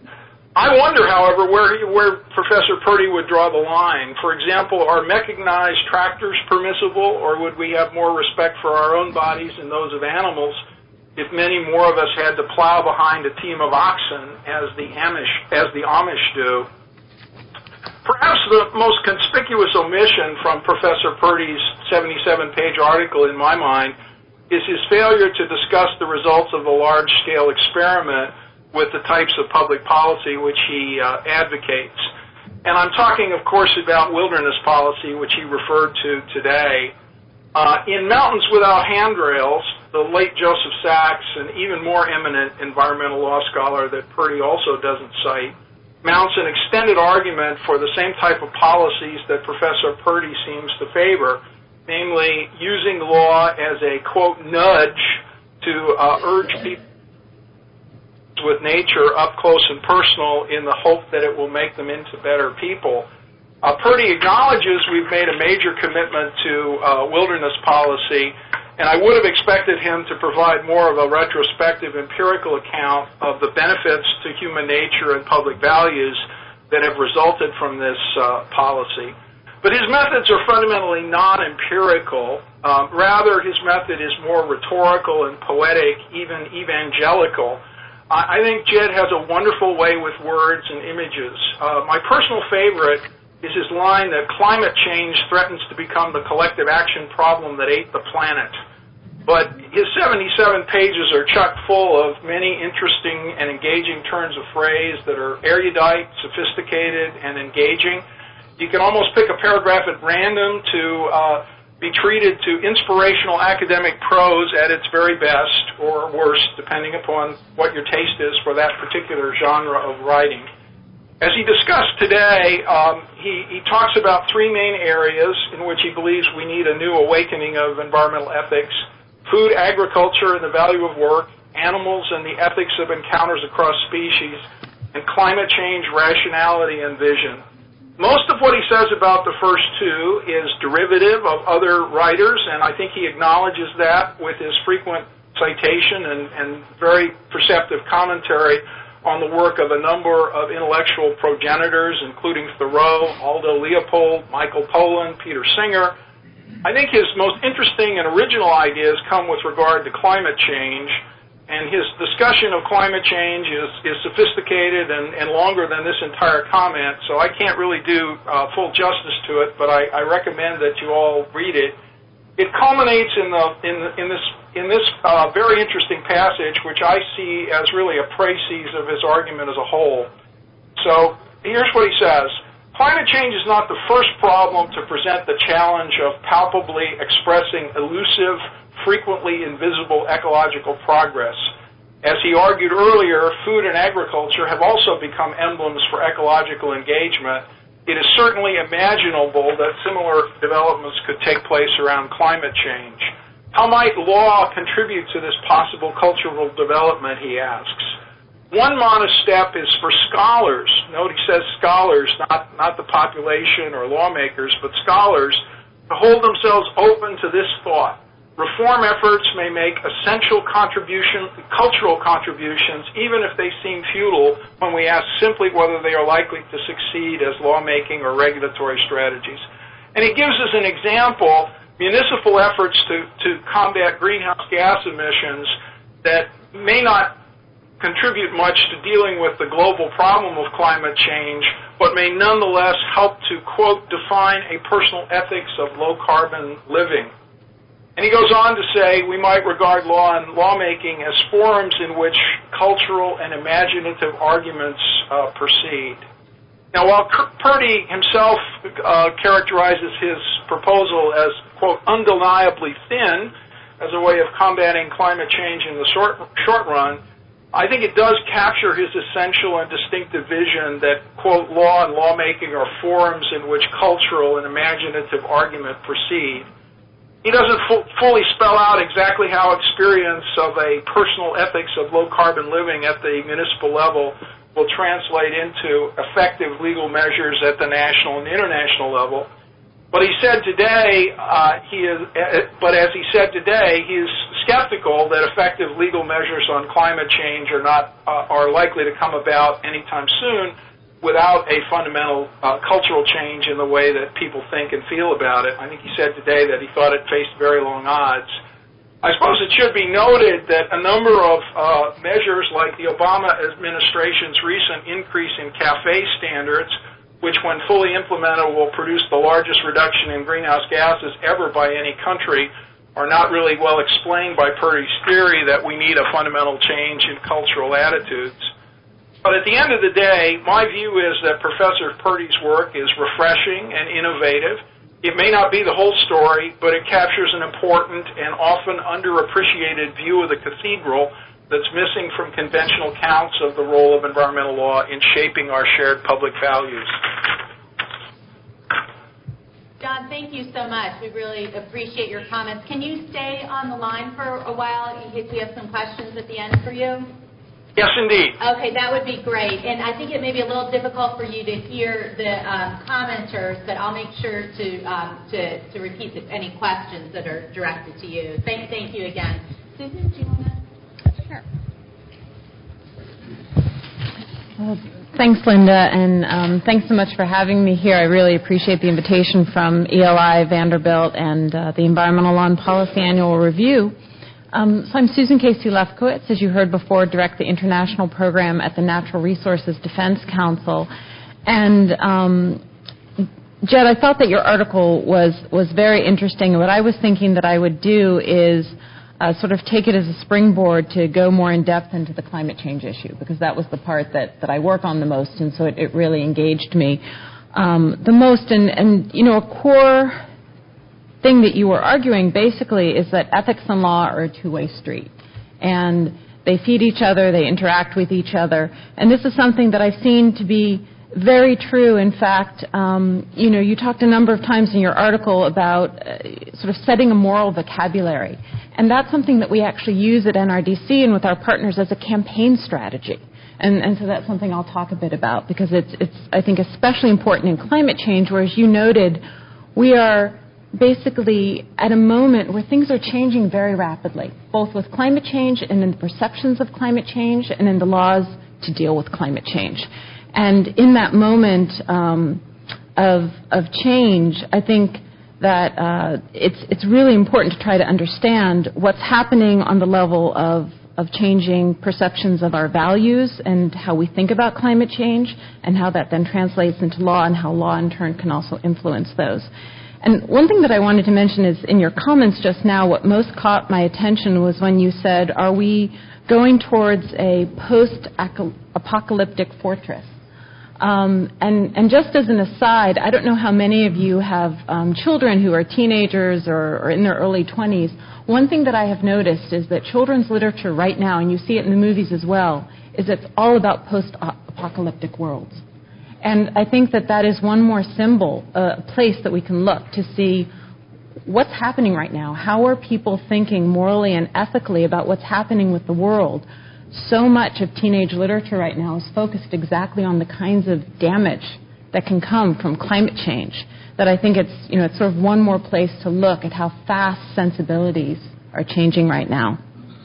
I wonder, however, where, where Professor Purdy would draw the line. For example, are mechanized tractors permissible, or would we have more respect for our own bodies and those of animals if many more of us had to plow behind a team of oxen as the Amish, as the Amish do? Perhaps the most conspicuous omission from Professor Purdy's seventy-seven page article, in my mind, is his failure to discuss the results of the large-scale experiment with the types of public policy which he uh, advocates. And I'm talking, of course, about wilderness policy, which he referred to today. Uh, in Mountains Without Handrails, the late Joseph Sachs, an even more eminent environmental law scholar that Purdy also doesn't cite, mounts an extended argument for the same type of policies that Professor Purdy seems to favor. namely using law as a, quote, nudge to uh, urge people with nature up close and personal in the hope that it will make them into better people. Uh, Purdy acknowledges we've made a major commitment to uh, wilderness policy, and I would have expected him to provide more of a retrospective empirical account of the benefits to human nature and public values that have resulted from this uh, policy. But his methods are fundamentally non-empirical. Um, rather, his method is more rhetorical and poetic, even evangelical. I, I think Jed has a wonderful way with words and images. Uh, my personal favorite is his line that climate change threatens to become the collective action problem that ate the planet. But his seventy-seven pages are chock full of many interesting and engaging turns of phrase that are erudite, sophisticated, and engaging. You can almost pick a paragraph at random to uh, be treated to inspirational academic prose at its very best, or worst, depending upon what your taste is for that particular genre of writing. As he discussed today, um, he, he talks about three main areas in which he believes we need a new awakening of environmental ethics: food, agriculture, and the value of work; animals and the ethics of encounters across species; and climate change, rationality, and vision. Most of what he says about the first two is derivative of other writers, and I think he acknowledges that with his frequent citation and, and very perceptive commentary on the work of a number of intellectual progenitors, including Thoreau, Aldo Leopold, Michael Pollan, Peter Singer. I think his most interesting and original ideas come with regard to climate change, and his discussion of climate change is, is sophisticated and, and longer than this entire comment, so I can't really do uh, full justice to it, but I, I recommend that you all read it. It culminates in, the, in, the, in this, in this uh, very interesting passage, which I see as really a précis of his argument as a whole. So here's what he says. Climate change is not the first problem to present the challenge of palpably expressing elusive, frequently invisible ecological progress. As he argued earlier, food and agriculture have also become emblems for ecological engagement. It is certainly imaginable that similar developments could take place around climate change. How might law contribute to this possible cultural development, he asks. One modest step is for scholars. Note he says scholars, not, not the population or lawmakers, but scholars, to hold themselves open to this thought. Reform efforts may make essential contribution, cultural contributions, even if they seem futile when we ask simply whether they are likely to succeed as lawmaking or regulatory strategies. And he gives us an example, municipal efforts to, to combat greenhouse gas emissions that may not contribute much to dealing with the global problem of climate change, but may nonetheless help to, quote, define a personal ethics of low-carbon living. And he goes on to say we might regard law and lawmaking as forums in which cultural and imaginative arguments uh, proceed. Now, while Purdy himself uh, characterizes his proposal as, quote, undeniably thin as a way of combating climate change in the short, short run, I think it does capture his essential and distinctive vision that, quote, law and lawmaking are forums in which cultural and imaginative argument proceed. He doesn't fu- fully spell out exactly how experience of a personal ethics of low-carbon living at the municipal level will translate into effective legal measures at the national and international level. But he said today, uh, he is, uh, but as he said today, he is skeptical that effective legal measures on climate change are not uh, are likely to come about anytime soon without a fundamental uh, cultural change in the way that people think and feel about it. I think he said today that he thought it faced very long odds. I suppose it should be noted that a number of uh, measures like the Obama administration's recent increase in CAFE standards, which when fully implemented will produce the largest reduction in greenhouse gases ever by any country, are not really well explained by Purdy's theory that we need a fundamental change in cultural attitudes. But at the end of the day, my view is that Professor Purdy's work is refreshing and innovative. It may not be the whole story, but it captures an important and often underappreciated view of the cathedral that's missing from conventional accounts of the role of environmental law in shaping our shared public values. John, thank you so much. We really appreciate your comments. Can you stay on the line for a while in case we have some questions at the end for you? Yes, indeed. Okay, that would be great. And I think it may be a little difficult for you to hear the um, commenters, but I'll make sure to, um, to, to repeat the, any questions that are directed to you. Thank, thank you again. Susan, do you want to? Sure. Well, thanks, Linda, and um, thanks so much for having me here. I really appreciate the invitation from E L I, Vanderbilt, and uh, the Environmental Law and Policy Annual Review. Um, so I'm Susan Casey Lefkowitz, as you heard before, direct the international program at the Natural Resources Defense Council. And um, Jed, I thought that your article was, was very interesting. What I was thinking that I would do is uh, sort of take it as a springboard to go more in depth into the climate change issue, because that was the part that, that I work on the most, and so it, it really engaged me um, the most. And, and, you know, a core thing that you were arguing basically is that ethics and law are a two-way street, and they feed each other, they interact with each other, and this is something that I've seen to be very true. In fact, um, you know, you talked a number of times in your article about uh, sort of setting a moral vocabulary, and that's something that we actually use at N R D C and with our partners as a campaign strategy. And, and so that's something I'll talk a bit about, because it's, it's, I think, especially important in climate change, where, as you noted, we are basically at a moment where things are changing very rapidly, both with climate change and in the perceptions of climate change and in the laws to deal with climate change. And in that moment um, of, of change, I think that uh, it's, it's really important to try to understand what's happening on the level of, of changing perceptions of our values and how we think about climate change, and how that then translates into law, and how law in turn can also influence those. And one thing that I wanted to mention is, in your comments just now, what most caught my attention was when you said, are we going towards a post-apocalyptic fortress? Um, and, and just as an aside, I don't know how many of you have um, children who are teenagers or, or in their early twenties. One thing that I have noticed is that children's literature right now, and you see it in the movies as well, is it's all about post-apocalyptic worlds. And I think that that is one more symbol, a uh, place that we can look to see what's happening right now. How are people thinking morally and ethically about what's happening with the world? So much of teenage literature right now is focused exactly on the kinds of damage that can come from climate change, that I think it's, you know, it's sort of one more place to look at how fast sensibilities are changing right now.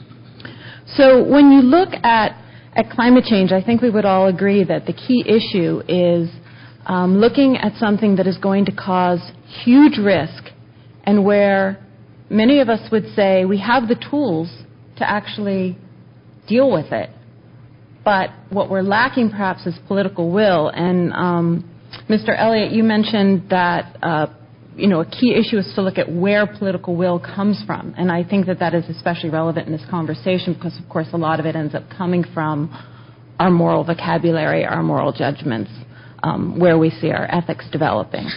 So when you look at At climate change, I think we would all agree that the key issue is um, looking at something that is going to cause huge risk, and where many of us would say we have the tools to actually deal with it. But what we're lacking perhaps is political will. And um, Mister Elliott, you mentioned that uh, you know, a key issue is to look at where political will comes from. And I think that that is especially relevant in this conversation, because, of course, a lot of it ends up coming from our moral vocabulary, our moral judgments, um, where we see our ethics developing.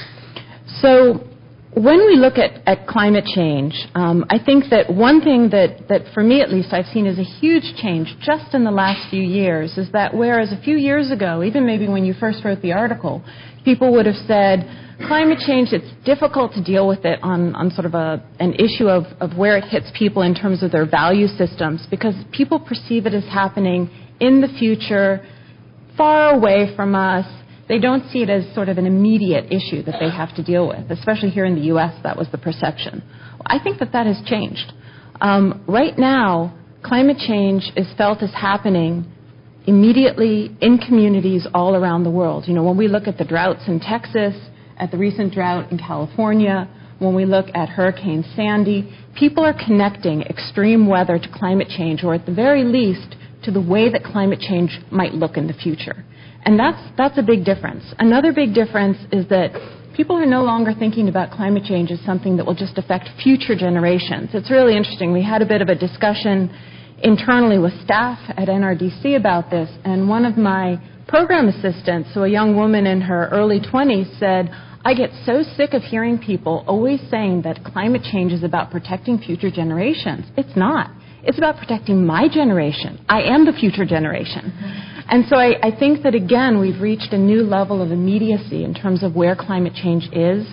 So when we look at, at climate change, um, I think that one thing that, that, for me at least, I've seen is a huge change just in the last few years, is that whereas a few years ago, even maybe when you first wrote the article, people would have said, climate change, it's difficult to deal with it on, on sort of a, an issue of, of where it hits people in terms of their value systems, because people perceive it as happening in the future, far away from us. They don't see it as sort of an immediate issue that they have to deal with, especially here in the U S, that was the perception. Well, I think that that has changed. Um, right now, climate change is felt as happening immediately in communities all around the world. You know, when we look at the droughts in Texas, at the recent drought in California, when we look at Hurricane Sandy, people are connecting extreme weather to climate change, or at the very least, to the way that climate change might look in the future. And that's, that's a big difference. Another big difference is that people are no longer thinking about climate change as something that will just affect future generations. It's really interesting. We had a bit of a discussion internally with staff at N R D C about this, and one of my program assistants, so a young woman in her early twenties, said, I get so sick of hearing people always saying that climate change is about protecting future generations. It's not. It's about protecting my generation. I am the future generation. And so I, I think that, again, we've reached a new level of immediacy in terms of where climate change is.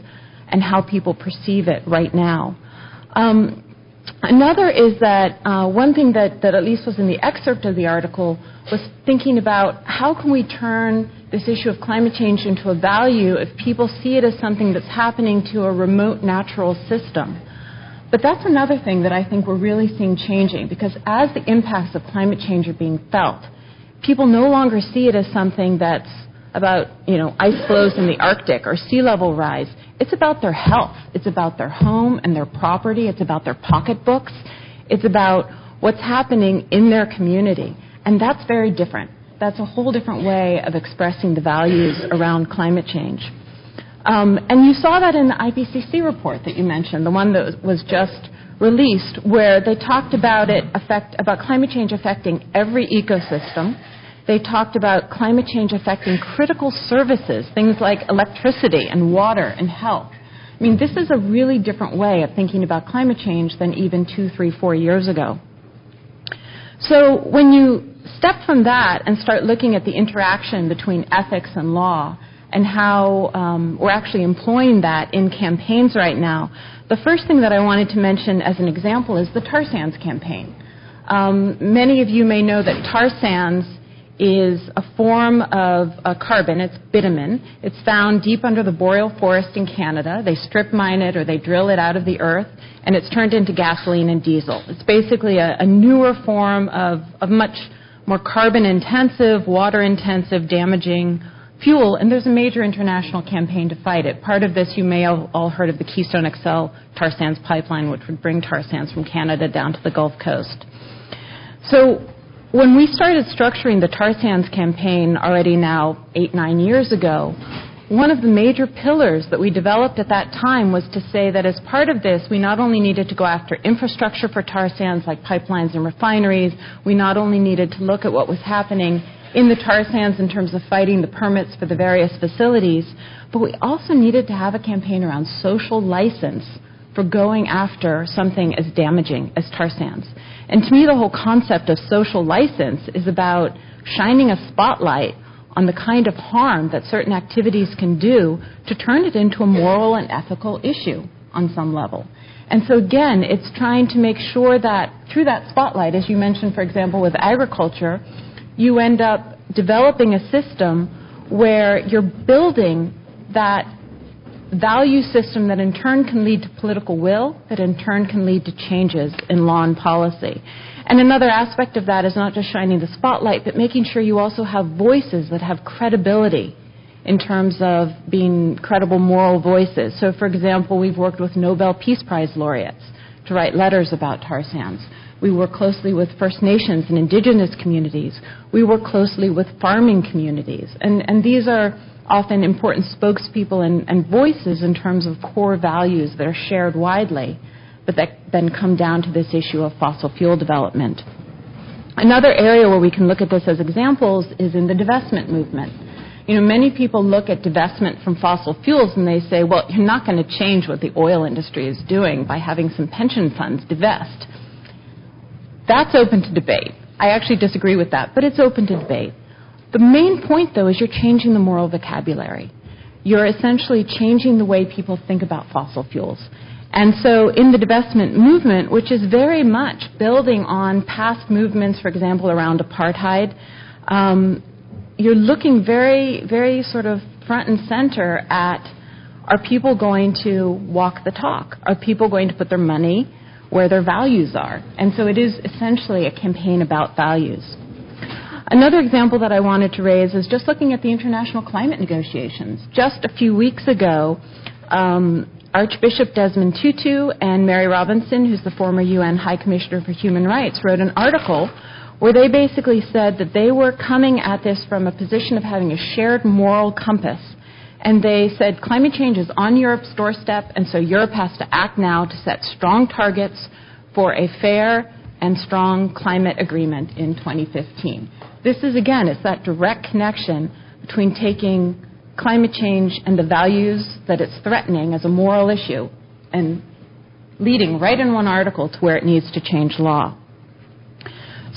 and how people perceive it right now. Um, another is that uh, one thing that, that at least was in the excerpt of the article was thinking about how can we turn this issue of climate change into a value if people see it as something that's happening to a remote natural system. But that's another thing that I think we're really seeing changing, because as the impacts of climate change are being felt, people no longer see it as something that's about, you know, ice flows in the Arctic or sea level rise. It's about their health. It's about their home and their property. It's about their pocketbooks. It's about what's happening in their community. And that's very different. That's a whole different way of expressing the values around climate change. Um, and you saw that in the I P C C report that you mentioned, the one that was just released, where they talked about it affect, about climate change affecting every ecosystem. They talked about climate change affecting critical services, things like electricity and water and health. I mean, this is a really different way of thinking about climate change than even two, three, four years ago. So when you step from that and start looking at the interaction between ethics and law, and how um, we're actually employing that in campaigns right now, the first thing that I wanted to mention as an example is the tar sands campaign. Um, many of you may know that tar sands is a form of uh, carbon. It's bitumen. It's found deep under the boreal forest in Canada. They strip mine it or they drill it out of the earth, and it's turned into gasoline and diesel. It's basically a, a newer form of, of much more carbon-intensive, water-intensive, damaging fuel, and there's a major international campaign to fight it. Part of this, you may have all heard of the Keystone X L tar sands pipeline, which would bring tar sands from Canada down to the Gulf Coast. So when we started structuring the tar sands campaign already now eight, nine years ago, one of the major pillars that we developed at that time was to say that as part of this, we not only needed to go after infrastructure for tar sands like pipelines and refineries, we not only needed to look at what was happening in the tar sands in terms of fighting the permits for the various facilities, but we also needed to have a campaign around social license for going after something as damaging as tar sands. And to me, the whole concept of social license is about shining a spotlight on the kind of harm that certain activities can do to turn it into a moral and ethical issue on some level. And so again, it's trying to make sure that through that spotlight, as you mentioned, for example, with agriculture, you end up developing a system where you're building that value system that in turn can lead to political will, that in turn can lead to changes in law and policy. And another aspect of that is not just shining the spotlight, but making sure you also have voices that have credibility in terms of being credible moral voices. So, for example, we've worked with Nobel Peace Prize laureates to write letters about tar sands. We work closely with First Nations and Indigenous communities. We work closely with farming communities. And, and these are often important spokespeople and, and voices in terms of core values that are shared widely, but that then come down to this issue of fossil fuel development. Another area where we can look at this as examples is in the divestment movement. You know, many people look at divestment from fossil fuels and they say, well, you're not going to change what the oil industry is doing by having some pension funds divest. That's open to debate. I actually disagree with that, but it's open to debate. The main point, though, is you're changing the moral vocabulary. You're essentially changing the way people think about fossil fuels. And so in the divestment movement, which is very much building on past movements, for example, around apartheid, um, you're looking very, very sort of front and center at, are people going to walk the talk? Are people going to put their money where their values are? And so it is essentially a campaign about values. Another example that I wanted to raise is just looking at the international climate negotiations. Just a few weeks ago, um, Archbishop Desmond Tutu and Mary Robinson, who's the former U N High Commissioner for Human Rights, wrote an article where they basically said that they were coming at this from a position of having a shared moral compass. And they said climate change is on Europe's doorstep, and so Europe has to act now to set strong targets for a fair and strong climate agreement in twenty fifteen. This is, again, it's that direct connection between taking climate change and the values that it's threatening as a moral issue and leading right in one article to where it needs to change law.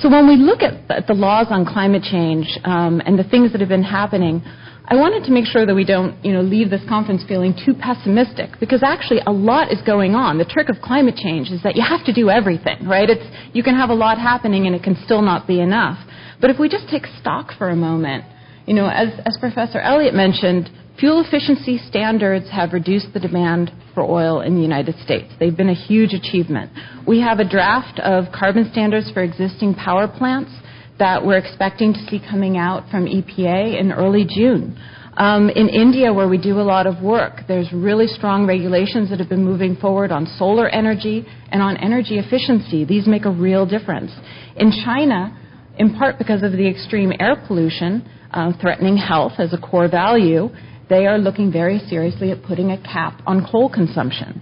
So when we look at, at the laws on climate change um, and the things that have been happening, I wanted to make sure that we don't, you know, leave this conference feeling too pessimistic, because actually a lot is going on. The trick of climate change is that you have to do everything, right? It's, you can have a lot happening and it can still not be enough. But if we just take stock for a moment, you know, as, as Professor Elliott mentioned, fuel efficiency standards have reduced the demand for oil in the United States. They've been a huge achievement. We have a draft of carbon standards for existing power plants that we're expecting to see coming out from E P A in early June. Um, in India, where we do a lot of work, there's really strong regulations that have been moving forward on solar energy and on energy efficiency. These make a real difference. In China, in part because of the extreme air pollution uh, threatening health as a core value, they are looking very seriously at putting a cap on coal consumption.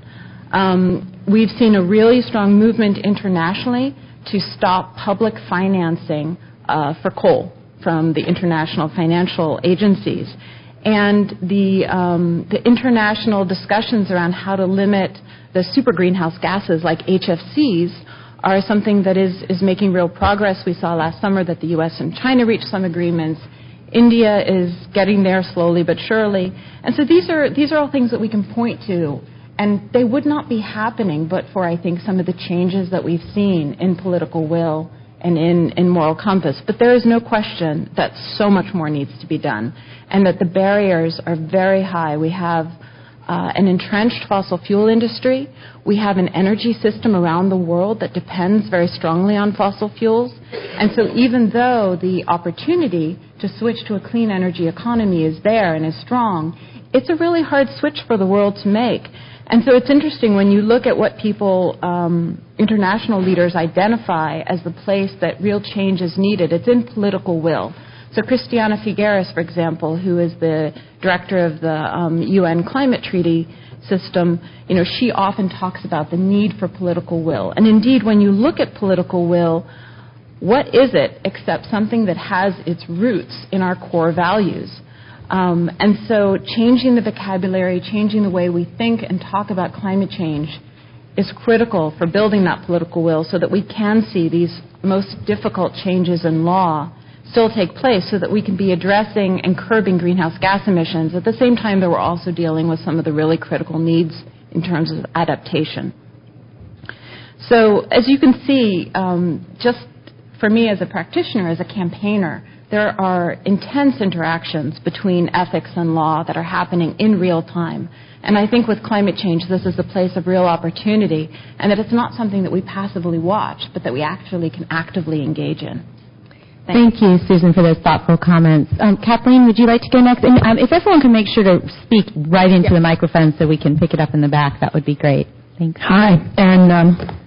Um, we've seen a really strong movement internationally to stop public financing uh, for coal from the international financial agencies. And the, um, the international discussions around how to limit the super greenhouse gases like H F Cs are something that is, is making real progress. We saw last summer that the U S and China reached some agreements. India is getting there slowly but surely. And so these are, these are all things that we can point to. And they would not be happening but for, I think, some of the changes that we've seen in political will and in, in moral compass. But there is no question that so much more needs to be done and that the barriers are very high. We have uh, an entrenched fossil fuel industry. We have an energy system around the world that depends very strongly on fossil fuels. And so even though the opportunity to switch to a clean energy economy is there and is strong, it's a really hard switch for the world to make. And so it's interesting when you look at what people, um, international leaders identify as the place that real change is needed. It's in political will. So Christiana Figueres, for example, who is the director of the um, U N climate treaty system, you know, she often talks about the need for political will. And indeed, when you look at political will, what is it except something that has its roots in our core values? Um, and so changing the vocabulary, changing the way we think and talk about climate change is critical for building that political will so that we can see these most difficult changes in law still take place so that we can be addressing and curbing greenhouse gas emissions at the same time that we're also dealing with some of the really critical needs in terms of adaptation. So as you can see, um, just for me as a practitioner, as a campaigner, there are intense interactions between ethics and law that are happening in real time. And I think with climate change, this is a place of real opportunity, and that it's not something that we passively watch, but that we actually can actively engage in. Thank you, Susan, for those thoughtful comments. Um, Kathleen, would you like to go next? And, um, if everyone can make sure to speak right into yeah. the microphone so we can pick it up in the back, that would be great. Thanks. Hi. And um,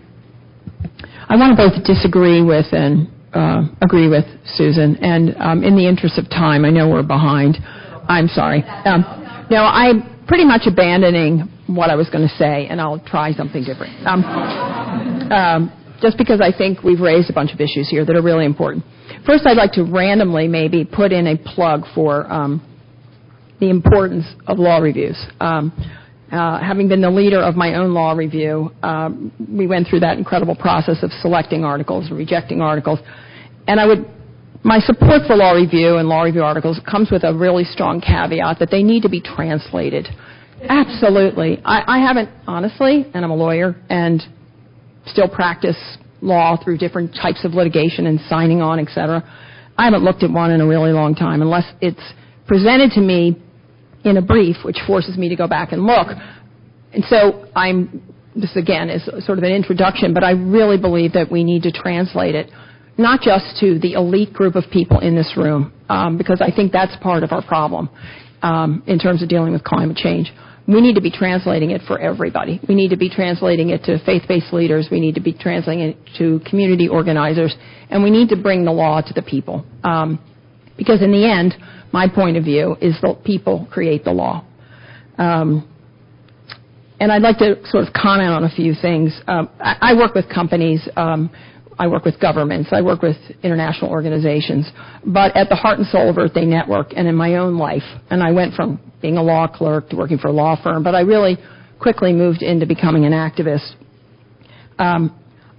I want to both disagree with and uh, agree with Susan. And um, in the interest of time, I know we're behind. I'm sorry. Um, no, I'm pretty much abandoning what I was going to say, and I'll try something different. Um, um, just because I think we've raised a bunch of issues here that are really important. First, I'd like to randomly maybe put in a plug for um, the importance of law reviews. Um, uh, having been the leader of my own law review, um, we went through that incredible process of selecting articles, rejecting articles. And I would, my support for law review and law review articles comes with a really strong caveat that they need to be translated. Absolutely. I, I haven't, honestly, and I'm a lawyer, and still practice law through different types of litigation and signing on, et cetera. I haven't looked at one in a really long time unless it's presented to me in a brief, which forces me to go back and look. And so I'm, this again is sort of an introduction, but I really believe that we need to translate it, not just to the elite group of people in this room, um, because I think that's part of our problem um, in terms of dealing with climate change. We need to be translating it for everybody. We need to be translating it to faith-based leaders. We need to be translating it to community organizers. And we need to bring the law to the people. Um, because in the end, my point of view is that people create the law. Um, and I'd like to sort of comment on a few things. Um, I, I work with companies. Um, I work with governments. I work with international organizations. But at the heart and soul of Earth Day Network and in my own life, and I went from being a law clerk to working for a law firm, but I really quickly moved into becoming an activist. Um,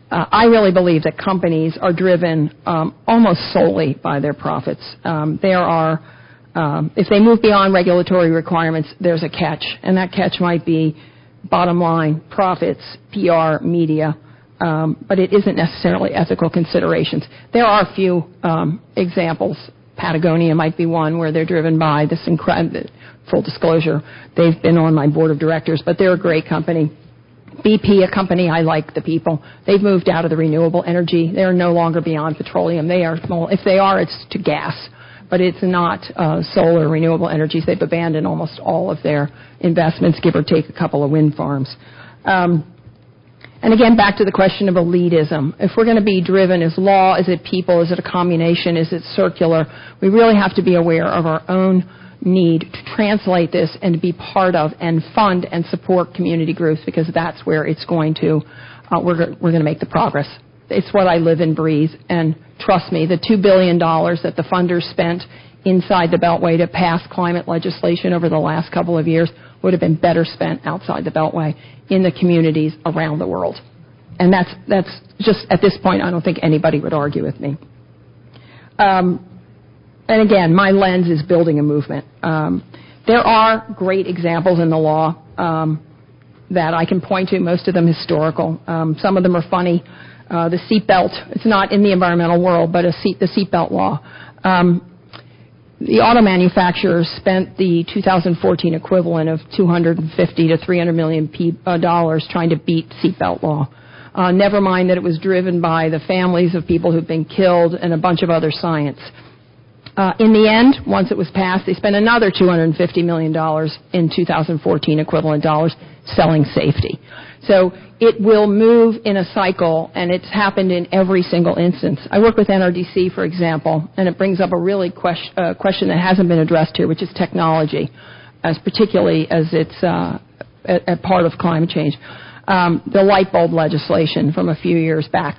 uh, I really believe that companies are driven um, almost solely by their profits. Um, there are, um, if they move beyond regulatory requirements, there's a catch, and that catch might be bottom line, profits, P R, media, um, but it isn't necessarily ethical considerations. There are a few um, examples. Patagonia might be one where they're driven by this incredible, full disclosure, they've been on my board of directors, but they're a great company. B P, a company, I like the people. They've moved out of the renewable energy. They're no longer beyond petroleum. They are, well, if they are, it's to gas, but it's not uh, solar, renewable energies. They've abandoned almost all of their investments, give or take a couple of wind farms. Um, and again, back to the question of elitism. If we're going to be driven, is law, is it people, is it a combination, is it circular? We really have to be aware of our own need to translate this and to be part of and fund and support community groups, because that's where it's going to, uh, we're, we're going to make the progress. It's what I live and breathe, and trust me, the two billion dollars that the funders spent inside the Beltway to pass climate legislation over the last couple of years would have been better spent outside the Beltway in the communities around the world. And that's, that's just, at this point, I don't think anybody would argue with me. Um, and again, my lens is building a movement. Um, there are great examples in the law um, that I can point to, most of them historical. Um, some of them are funny. Uh, the seatbelt, it's not in the environmental world, but a seat, the seatbelt law. Um, the auto manufacturers spent the two thousand fourteen equivalent of two hundred fifty to three hundred million dollars trying to beat seatbelt law. Uh, never mind that it was driven by the families of people who've been killed and a bunch of other science. Uh, in the end, once it was passed, they spent another two hundred fifty million dollars in two thousand fourteen equivalent dollars selling safety. So it will move in a cycle, and it's happened in every single instance. I work with N R D C, for example, and it brings up a really question, uh, question that hasn't been addressed here, which is technology, as particularly as it's uh, a, a part of climate change. Um, the light bulb legislation from a few years back.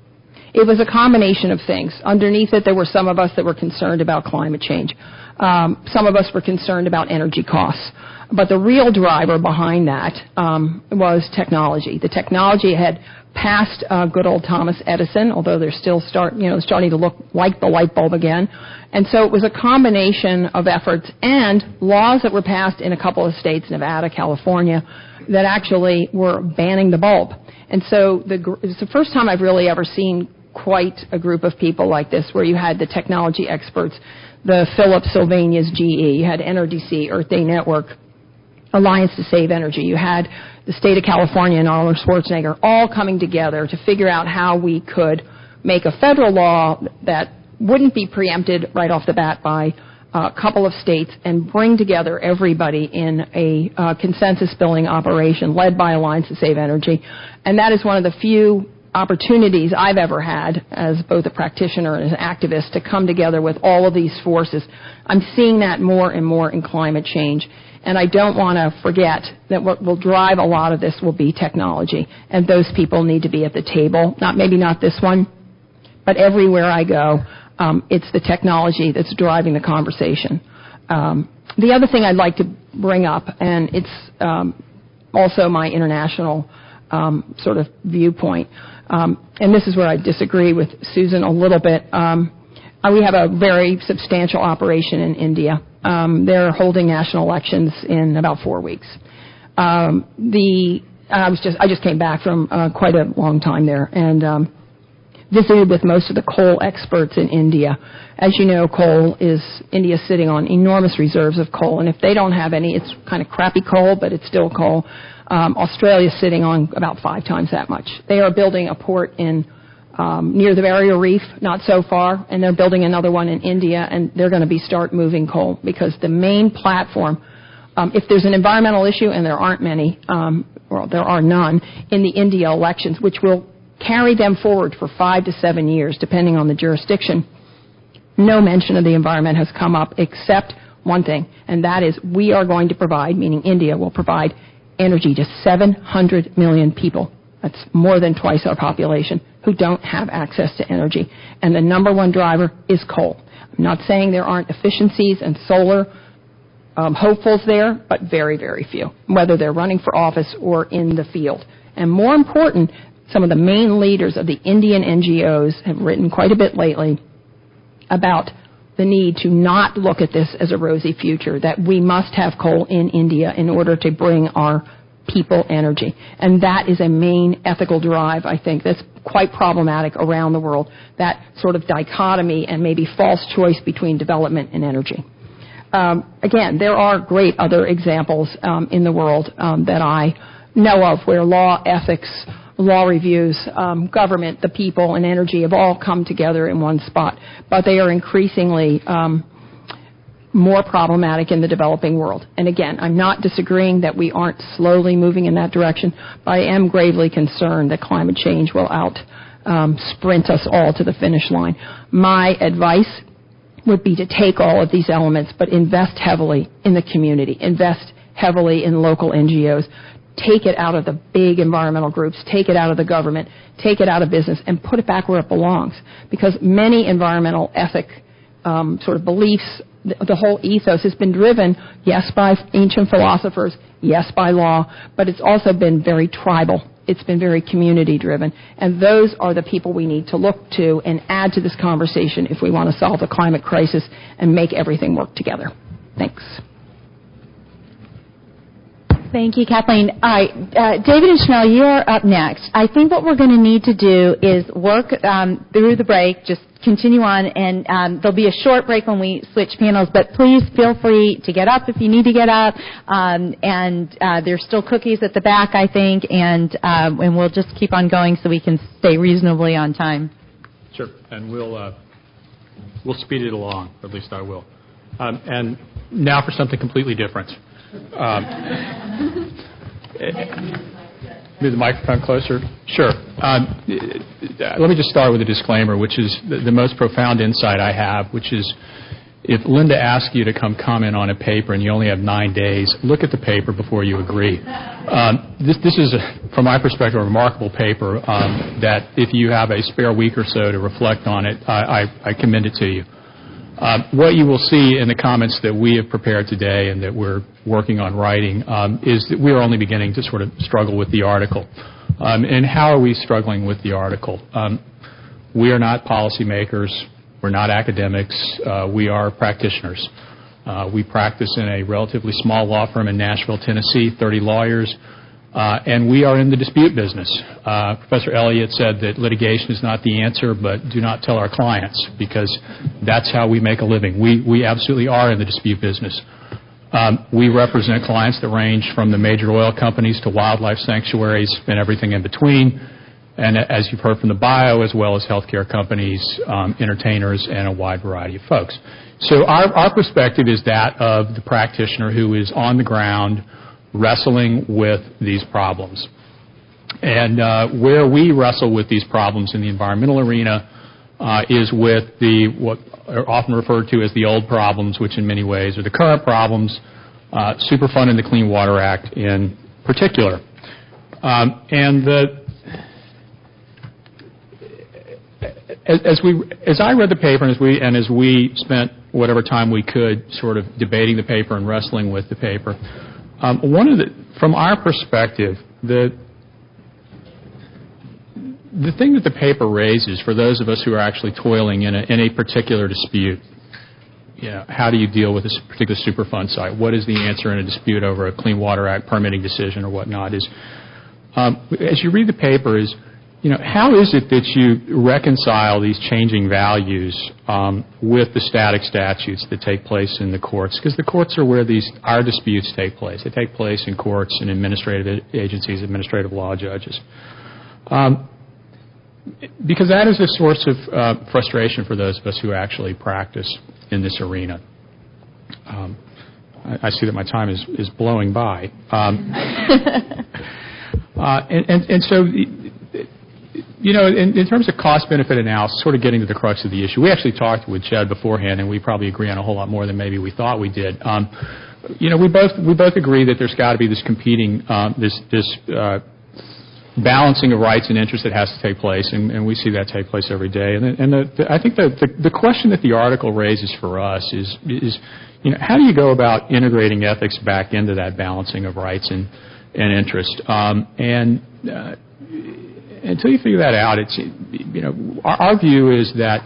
It was a combination of things. Underneath it, there were some of us that were concerned about climate change. Um, some of us were concerned about energy costs. But the real driver behind that um, was technology. The technology had passed uh, good old Thomas Edison, although they're still start, you know, starting to look like the light bulb again. And so it was a combination of efforts and laws that were passed in a couple of states, Nevada, California, that actually were banning the bulb. And so the, it's the first time I've really ever seen quite a group of people like this, where you had the technology experts, the Philips, Sylvania's G E, you had N R D C, Earth Day Network, Alliance to Save Energy. You had the state of California and Arnold Schwarzenegger all coming together to figure out how we could make a federal law that wouldn't be preempted right off the bat by a couple of states and bring together everybody in a uh, consensus-building operation led by Alliance to Save Energy. And that is one of the few opportunities I've ever had as both a practitioner and as an activist to come together with all of these forces. I'm seeing that more and more in climate change. And I don't want to forget that what will drive a lot of this will be technology. And those people need to be at the table. Not maybe not this one, but everywhere I go, um, it's the technology that's driving the conversation. Um, the other thing I'd like to bring up, and it's um, also my international um, sort of viewpoint, um, and this is where I disagree with Susan a little bit. Um, we have a very substantial operation in India. Um, they're holding national elections in about four weeks. Um, the I was just I just came back from uh, quite a long time there and um, visited with most of the coal experts in India. As you know, coal is India's sitting on enormous reserves of coal, and if they don't have any, it's kind of crappy coal, but it's still coal. Um, Australia's sitting on about five times that much. They are building a port in Um, near the Barrier Reef, not so far, and they're building another one in India, and they're going to be start moving coal because the main platform, um, if there's an environmental issue, and there aren't many, um, well, there are none, in the India elections, which will carry them forward for five to seven years, depending on the jurisdiction, no mention of the environment has come up except one thing, and that is we are going to provide, meaning India will provide energy to seven hundred million people. That's more than twice our population who don't have access to energy. And the number one driver is coal. I'm not saying there aren't efficiencies and solar um, hopefuls there, but very, very few, whether they're running for office or in the field. And more important, some of the main leaders of the Indian N G Os have written quite a bit lately about the need to not look at this as a rosy future, that we must have coal in India in order to bring our people energy. And that is a main ethical drive, I think, that's quite problematic around the world, that sort of dichotomy and maybe false choice between development and energy. Um, again, there are great other examples um, in the world um, that I know of where law, ethics, law reviews, um, government, the people, and energy have all come together in one spot. But they are increasingly um, more problematic in the developing world. And again, I'm not disagreeing that we aren't slowly moving in that direction, but I am gravely concerned that climate change will out um, sprint us all to the finish line. My advice would be to take all of these elements, but invest heavily in the community, invest heavily in local N G Os, take it out of the big environmental groups, take it out of the government, take it out of business, and put it back where it belongs. Because many environmental ethic um, sort of beliefs, the, the whole ethos has been driven, yes, by ancient philosophers, yes, by law, but it's also been very tribal. It's been very community-driven. And those are the people we need to look to and add to this conversation if we want to solve the climate crisis and make everything work together. Thanks. Thank you, Kathleen. All right, uh, David and Chanel, you are up next. I think what we're going to need to do is work um, through the break, just continue on, and um, there'll be a short break when we switch panels, but please feel free to get up if you need to get up, um, and uh, there's still cookies at the back, I think, and, uh, and we'll just keep on going so we can stay reasonably on time. Sure, and we'll, uh, we'll speed it along, or at least I will. Um, and now for something completely different. Um, move the microphone closer. Sure. Um, let me just start with a disclaimer, which is the, the most profound insight I have, which is if Linda asks you to come comment on a paper and you only have nine days, look at the paper before you agree. Um, this, this is, a, from my perspective, a remarkable paper um, that if you have a spare week or so to reflect on it, I, I, I commend it to you. Um, what you will see in the comments that we have prepared today and that we're working on writing um, is that we're only beginning to sort of struggle with the article. Um, and how are we struggling with the article? Um, we are not policymakers. We're not academics. Uh, we are practitioners. Uh, we practice in a relatively small law firm in Nashville, Tennessee, thirty lawyers. Uh, and we are in the dispute business. Uh, Professor Elliott said that litigation is not the answer, but do not tell our clients, because that's how we make a living. We, we absolutely are in the dispute business. Um, we represent clients that range from the major oil companies to wildlife sanctuaries and everything in between, and as you've heard from the bio, as well as healthcare companies, um, entertainers, and a wide variety of folks. So our, our perspective is that of the practitioner who is on the ground wrestling with these problems. And uh, where we wrestle with these problems in the environmental arena uh, is with the what are often referred to as the old problems, which in many ways are the current problems, uh, Superfund and the Clean Water Act in particular. Um, and the, as, as we, as I read the paper and as we and as we spent whatever time we could sort of debating the paper and wrestling with the paper, Um, one of the, from our perspective, the the thing that the paper raises for those of us who are actually toiling in a, in a particular dispute, you know, how do you deal with this particular Superfund site? What is the answer in a dispute over a Clean Water Act permitting decision or whatnot? Is um, as you read the paper, is you know, how is it that you reconcile these changing values um, with the static statutes that take place in the courts? Because the courts are where these our disputes take place. They take place in courts and administrative agencies, administrative law judges. Um, because that is a source of uh, frustration for those of us who actually practice in this arena. Um, I, I see that my time is, is blowing by. Um, uh, and, and, and so... You know, in, in terms of cost-benefit analysis, sort of getting to the crux of the issue, we actually talked with Chad beforehand, and we probably agree on a whole lot more than maybe we thought we did. Um, you know, we both we both agree that there's got to be this competing, um, this this uh, balancing of rights and interests that has to take place, and, and we see that take place every day. And, and the, the, I think the, the the question that the article raises for us is is you know, how do you go about integrating ethics back into that balancing of rights and and interest? Um, and uh, until you figure that out, it's, you know, our, our view is that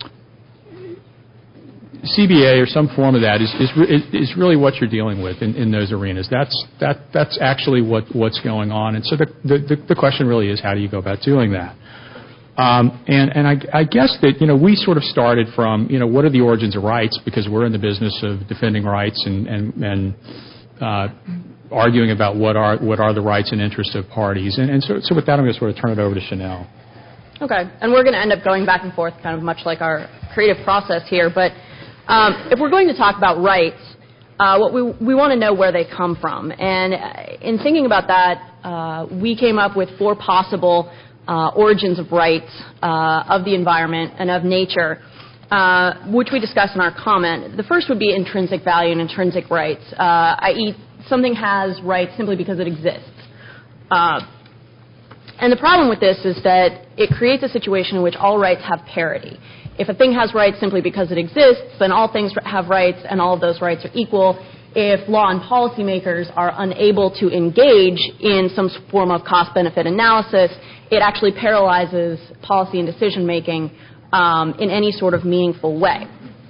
C B A or some form of that is, is, is really what you're dealing with in, in those arenas. That's, that, that's actually what, what's going on. And so the, the, the question really is, how do you go about doing that? Um, and and I, I guess that, you know, we sort of started from, you know, what are the origins of rights, because we're in the business of defending rights and, and, and uh, arguing about what are what are the rights and interests of parties. And, and so, so with that, I'm going to sort of turn it over to Chanel. Okay. And we're going to end up going back and forth kind of much like our creative process here. But um, if we're going to talk about rights, uh, what we, we want to know where they come from. And in thinking about that, uh, we came up with four possible Uh, origins of rights uh, of the environment and of nature, uh, which we discussed in our comment. The first would be intrinsic value and intrinsic rights, uh, that is something has rights simply because it exists. Uh, and the problem with this is that it creates a situation in which all rights have parity. If a thing has rights simply because it exists, then all things have rights and all of those rights are equal. If law and policymakers are unable to engage in some form of cost-benefit analysis, it actually paralyzes policy and decision-making um, in any sort of meaningful way.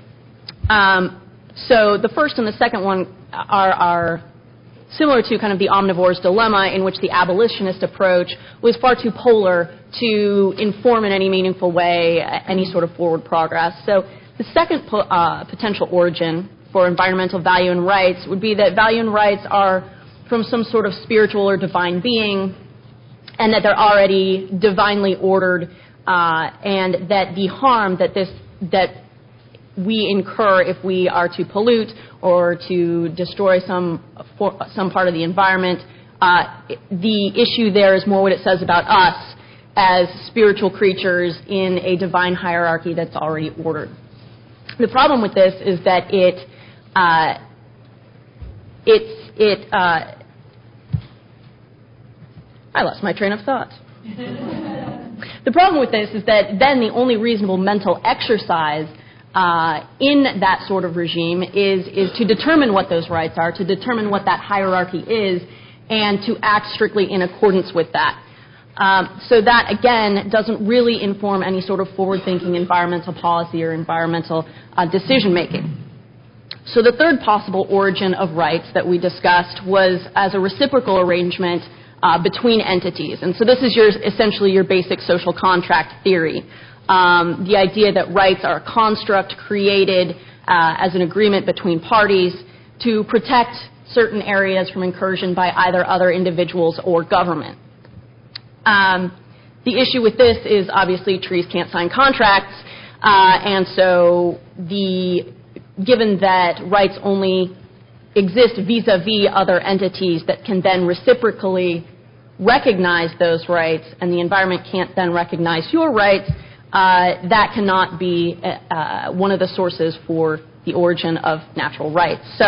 Um, so the first and the second one are, are similar to kind of the omnivore's dilemma, in which the abolitionist approach was far too polar to inform in any meaningful way any sort of forward progress. So the second po- uh, potential origin for environmental value and rights would be that value and rights are from some sort of spiritual or divine being, and that they're already divinely ordered, uh, and that the harm that this that we incur if we are to pollute or to destroy some for, some part of the environment, uh, the issue there is more what it says about us as spiritual creatures in a divine hierarchy that's already ordered. The problem with this is that it Uh, it's, it, uh, I lost my train of thought. The problem with this is that then the only reasonable mental exercise uh, in that sort of regime is, is to determine what those rights are, to determine what that hierarchy is, and to act strictly in accordance with that. Um, so that, again, doesn't really inform any sort of forward-thinking environmental policy or environmental uh, decision-making. So the third possible origin of rights that we discussed was as a reciprocal arrangement uh, between entities. And so this is your, essentially your basic social contract theory. Um, the idea that rights are a construct created uh, as an agreement between parties to protect certain areas from incursion by either other individuals or government. Um, the issue with this is obviously trees can't sign contracts, uh, and so the given that rights only exist vis-a-vis other entities that can then reciprocally recognize those rights, and the environment can't then recognize your rights, uh, that cannot be uh, one of the sources for the origin of natural rights. So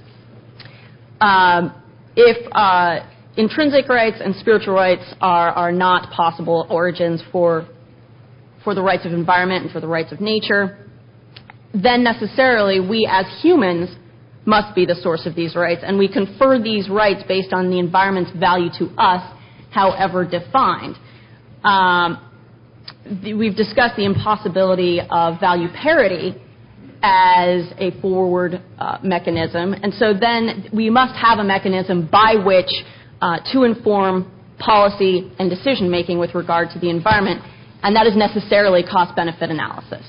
um, if uh, intrinsic rights and spiritual rights are, are not possible origins for, for the rights of environment and for the rights of nature, then necessarily we as humans must be the source of these rights, and we confer these rights based on the environment's value to us, however defined. Um, the, we've discussed the impossibility of value parity as a forward uh, mechanism, and so then we must have a mechanism by which uh, to inform policy and decision-making with regard to the environment, and that is necessarily cost-benefit analysis.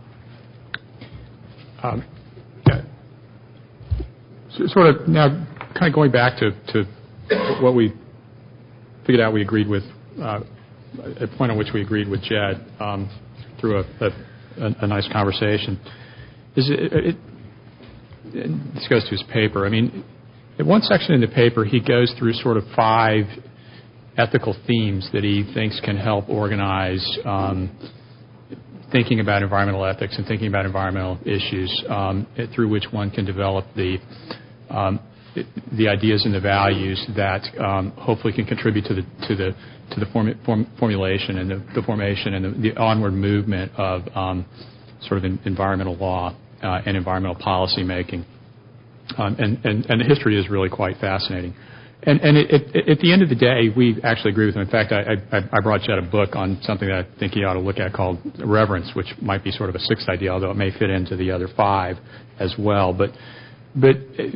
Um, yeah. so sort of now, kind of going back to, to what we figured out, we agreed with uh, a point on which we agreed with Jed um, through a, a, a nice conversation. Is it, it, it, this goes to his paper. I mean, in one section in the paper, he goes through sort of five ethical themes that he thinks can help organize Um, thinking about environmental ethics and thinking about environmental issues um, through which one can develop the um, the ideas and the values that um, hopefully can contribute to the to the to the form, form, formulation and the, the formation and the, the onward movement of um, sort of environmental law uh, and environmental policy making. Um, and, and, and the history is really quite fascinating. And, and it, it, at the end of the day, we actually agree with him. In fact, I, I, I brought Jed a book on something that I think he ought to look at called Reverence, which might be sort of a sixth idea, although it may fit into the other five as well. But but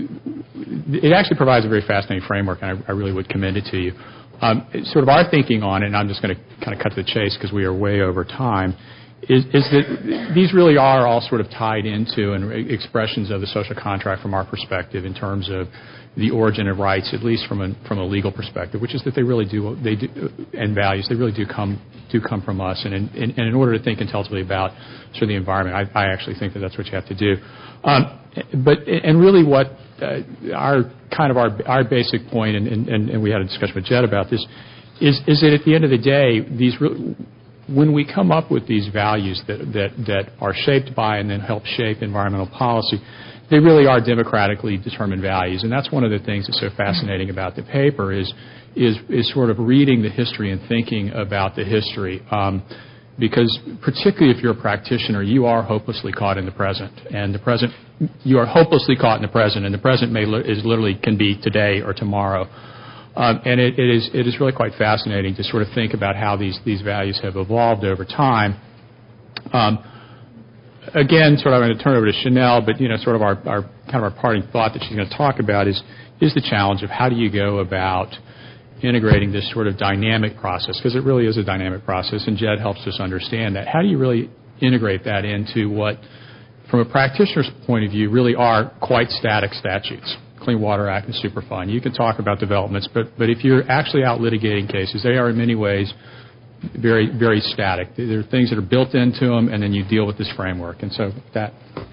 it actually provides a very fascinating framework, and I, I really would commend it to you. Um, sort of our thinking on it, and I'm just going to kind of cut to the chase because we are way over time, is, is that these really are all sort of tied into and expressions of the social contract from our perspective in terms of the origin of rights, at least from a from a legal perspective, which is that they really do they do and values they really do come do come from us. And in, in, and in order to think intelligently about sort of the environment, I, I actually think that that's what you have to do. Um, but and really, what uh, our kind of our our basic point, and, and, and we had a discussion with Jed about this, is is that at the end of the day, these re- when we come up with these values that that that are shaped by and then help shape environmental policy, they really are democratically determined values, and that's one of the things that's so fascinating about the paper is is is sort of reading the history and thinking about the history. Um, because particularly if you're a practitioner, you are hopelessly caught in the present, and the present you are hopelessly caught in the present, and the present may li- is literally can be today or tomorrow. Um, and it, it is it is really quite fascinating to sort of think about how these these values have evolved over time. Um, Again, sort of, I'm going to turn it over to Chanel, but you know, sort of our, our kind of our parting thought that she's going to talk about is is the challenge of how do you go about integrating this sort of dynamic process, because it really is a dynamic process, and Jed helps us understand that. How do you really integrate that into what, from a practitioner's point of view, really are quite static statutes, Clean Water Act and Superfund? You can talk about developments, but but if you're actually out litigating cases, they are in many ways very, very static. There are things that are built into them, and then you deal with this framework. And so that.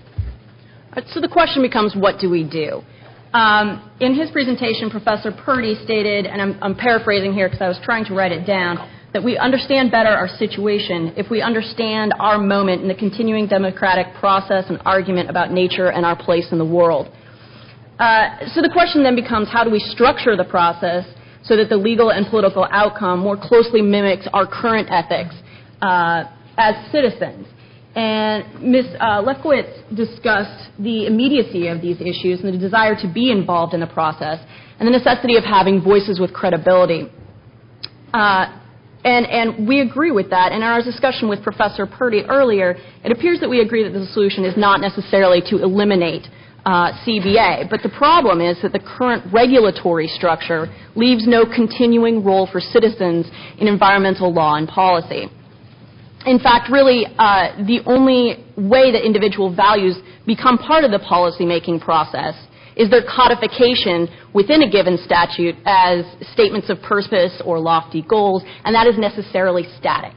So the question becomes, what do we do? Um, in his presentation, Professor Purdy stated, and I'm, I'm paraphrasing here because I was trying to write it down, that we understand better our situation if we understand our moment in the continuing democratic process and argument about nature and our place in the world. Uh, so the question then becomes, how do we structure the process so that the legal and political outcome more closely mimics our current ethics uh, as citizens? And Miz Uh, Lefkowitz discussed the immediacy of these issues and the desire to be involved in the process and the necessity of having voices with credibility. Uh, and, and we agree with that. And in our discussion with Professor Purdy earlier, it appears that we agree that the solution is not necessarily to eliminate Uh, C B A. But the problem is that the current regulatory structure leaves no continuing role for citizens in environmental law and policy. In fact, really, uh, the only way that individual values become part of the policymaking process is their codification within a given statute as statements of purpose or lofty goals, and that is necessarily static.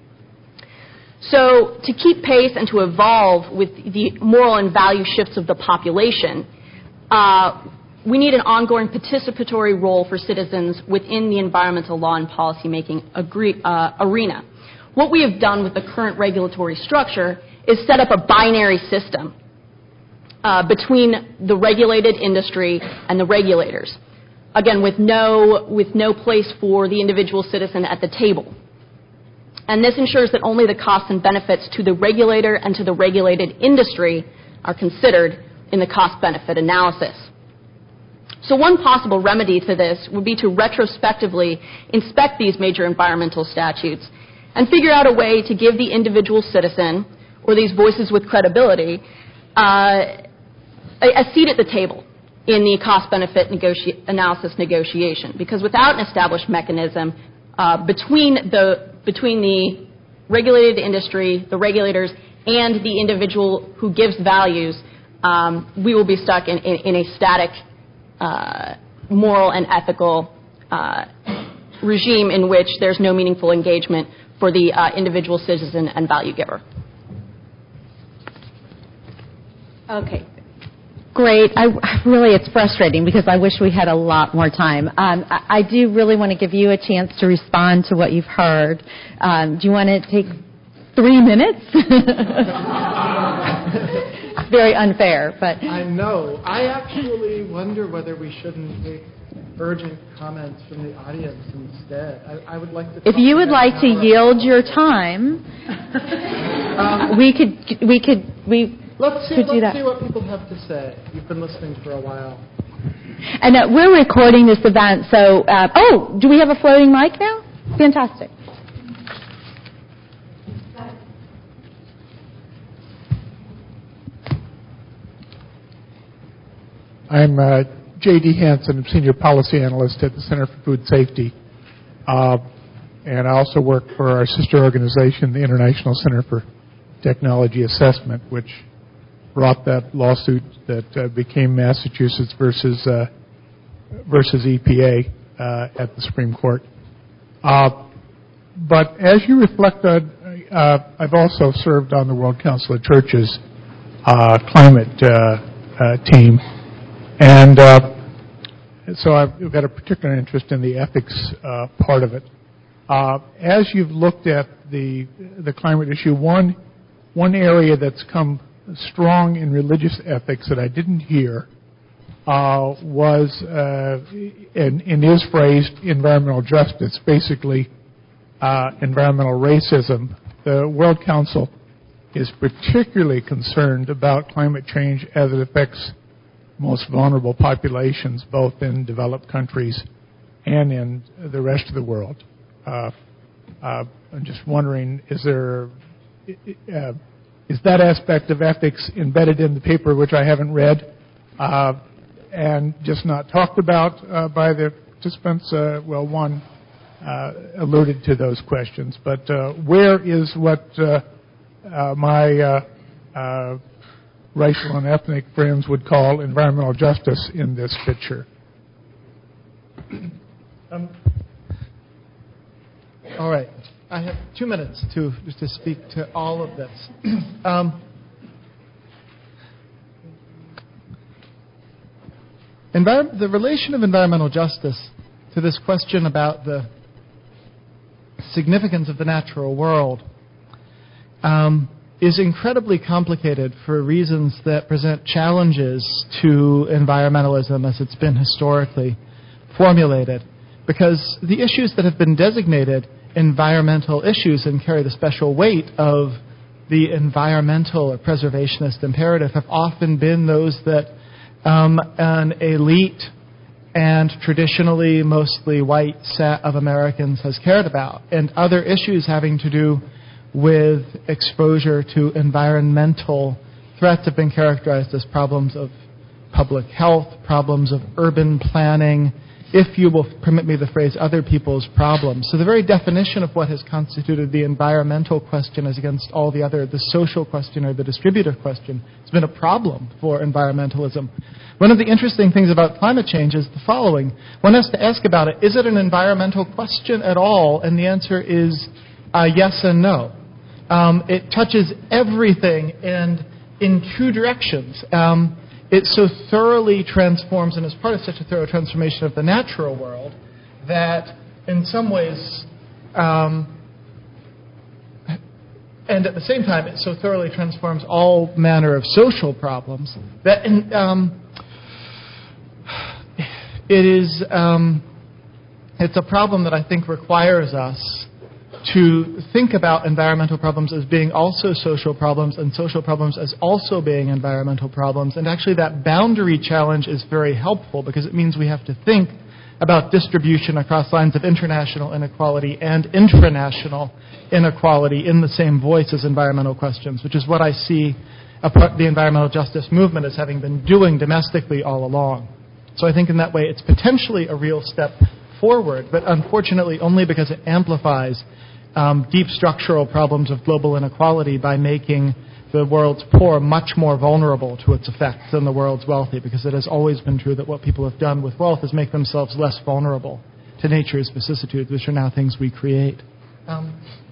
So to keep pace and to evolve with the moral and value shifts of the population, uh, we need an ongoing participatory role for citizens within the environmental law and policymaking agree, uh, arena. What we have done with the current regulatory structure is set up a binary system uh, between the regulated industry and the regulators, again, with no, with no place for the individual citizen at the table. And this ensures that only the costs and benefits to the regulator and to the regulated industry are considered in the cost-benefit analysis. So one possible remedy to this would be to retrospectively inspect these major environmental statutes and figure out a way to give the individual citizen, or these voices with credibility, uh, a, a seat at the table in the cost-benefit negoti- analysis negotiation. Because without an established mechanism uh, between the between the regulated industry, the regulators, and the individual who gives values, um, we will be stuck in, in, in a static uh, moral and ethical uh, regime in which there's no meaningful engagement for the uh, individual citizen and value giver. Okay. Great. I, really, it's frustrating because I wish we had a lot more time. Um, I, I do really want to give you a chance to respond to what you've heard. Um, do you want to take three minutes? It's very unfair, but I know. I actually wonder whether we shouldn't take urgent comments from the audience instead. I, I would like to. If you would like to yield your time, um, we could. We could. We. Let's see, could let's do that. see what people have to say. You've been listening for a while. And uh, we're recording this event, so, uh, oh, do we have a floating mic now? Fantastic. I'm uh, J D Hansen. I'm Senior Policy Analyst at the Center for Food Safety. Uh, and I also work for our sister organization, the International Center for Technology Assessment, which brought that lawsuit that uh, became Massachusetts versus uh, versus E P A uh, at the Supreme Court. Uh, but as you reflect on, uh, I've also served on the World Council of Churches uh, climate uh, uh, team. And uh, so I've got a particular interest in the ethics uh, part of it. Uh, as you've looked at the the climate issue, one one area that's come strong in religious ethics that I didn't hear uh, was uh, and, and is phrased environmental justice, basically uh, environmental racism. The World Council is particularly concerned about climate change as it affects most vulnerable populations, both in developed countries and in the rest of the world. Uh, uh, I'm just wondering, is there uh, is that aspect of ethics embedded in the paper, which I haven't read, uh, and just not talked about uh, by the participants? Uh, well, one uh, alluded to those questions, but uh, where is what uh, uh, my uh, uh, racial and ethnic friends would call environmental justice in this picture? Um, all right. I have two minutes to just to speak to all of this. um, envir- the relation of environmental justice to this question about the significance of the natural world um, is incredibly complicated for reasons that present challenges to environmentalism as it's been historically formulated. Because the issues that have been designated environmental issues and carry the special weight of the environmental or preservationist imperative have often been those that um, an elite and traditionally mostly white set of Americans has cared about. And other issues having to do with exposure to environmental threats have been characterized as problems of public health, problems of urban planning, if you will permit me the phrase, other people's problems. So the very definition of what has constituted the environmental question as against all the other, the social question or the distributive question, has been a problem for environmentalism. One of the interesting things about climate change is the following. One has to ask about it, is it an environmental question at all? And the answer is uh, yes and no. Um, it touches everything and in two directions. Um, It so thoroughly transforms and is part of such a thorough transformation of the natural world that in some ways, um, and at the same time, it so thoroughly transforms all manner of social problems that in, um, it is um, it's a problem that I think requires us to think about environmental problems as being also social problems and social problems as also being environmental problems. And actually that boundary challenge is very helpful because it means we have to think about distribution across lines of international inequality and intranational inequality in the same voice as environmental questions, which is what I see the environmental justice movement as having been doing domestically all along. So I think in that way it's potentially a real step forward, but unfortunately only because it amplifies Um, deep structural problems of global inequality by making the world's poor much more vulnerable to its effects than the world's wealthy, because it has always been true that what people have done with wealth is make themselves less vulnerable to nature's vicissitudes, which are now things we create. Um,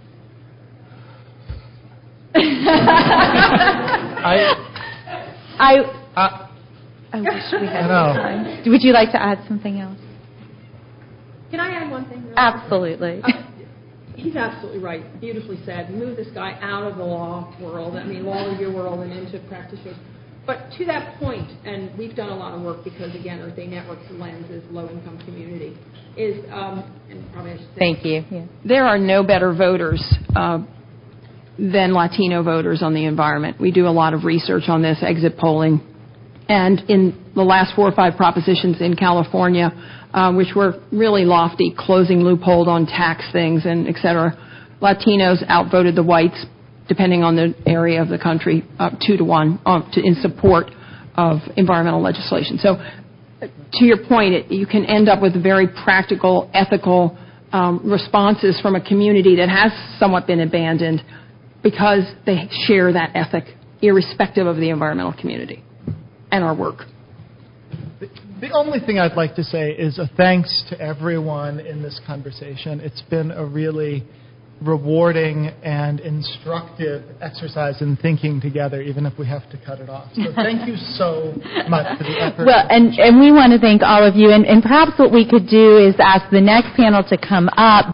I, I, uh, I wish we had I know. time. Would you like to add something else? Can I add one thing? Really? Absolutely. Uh, He's absolutely right. Beautifully said. Move this guy out of the law world, I mean, law review world, and into practitioners. But to that point, and we've done a lot of work because, again, Earth Day Network's lens is low-income community, is, um, and probably I should say. Thank you. Yeah. There are no better voters uh, than Latino voters on the environment. We do a lot of research on this, exit polling, And in the last four or five propositions in California, uh, which were really lofty, closing loopholes on tax things and et cetera, Latinos outvoted the whites, depending on the area of the country, uh, two to one uh, to, in support of environmental legislation. So to your point, it, you can end up with very practical, ethical um, responses from a community that has somewhat been abandoned because they share that ethic, irrespective of the environmental community and our work. The, the only thing I'd like to say is a thanks to everyone in this conversation. It's been a really rewarding and instructive exercise in thinking together, even if we have to cut it off. So thank you so much for the effort. Well, and, and we want to thank all of you. And, and perhaps what we could do is ask the next panel to come up.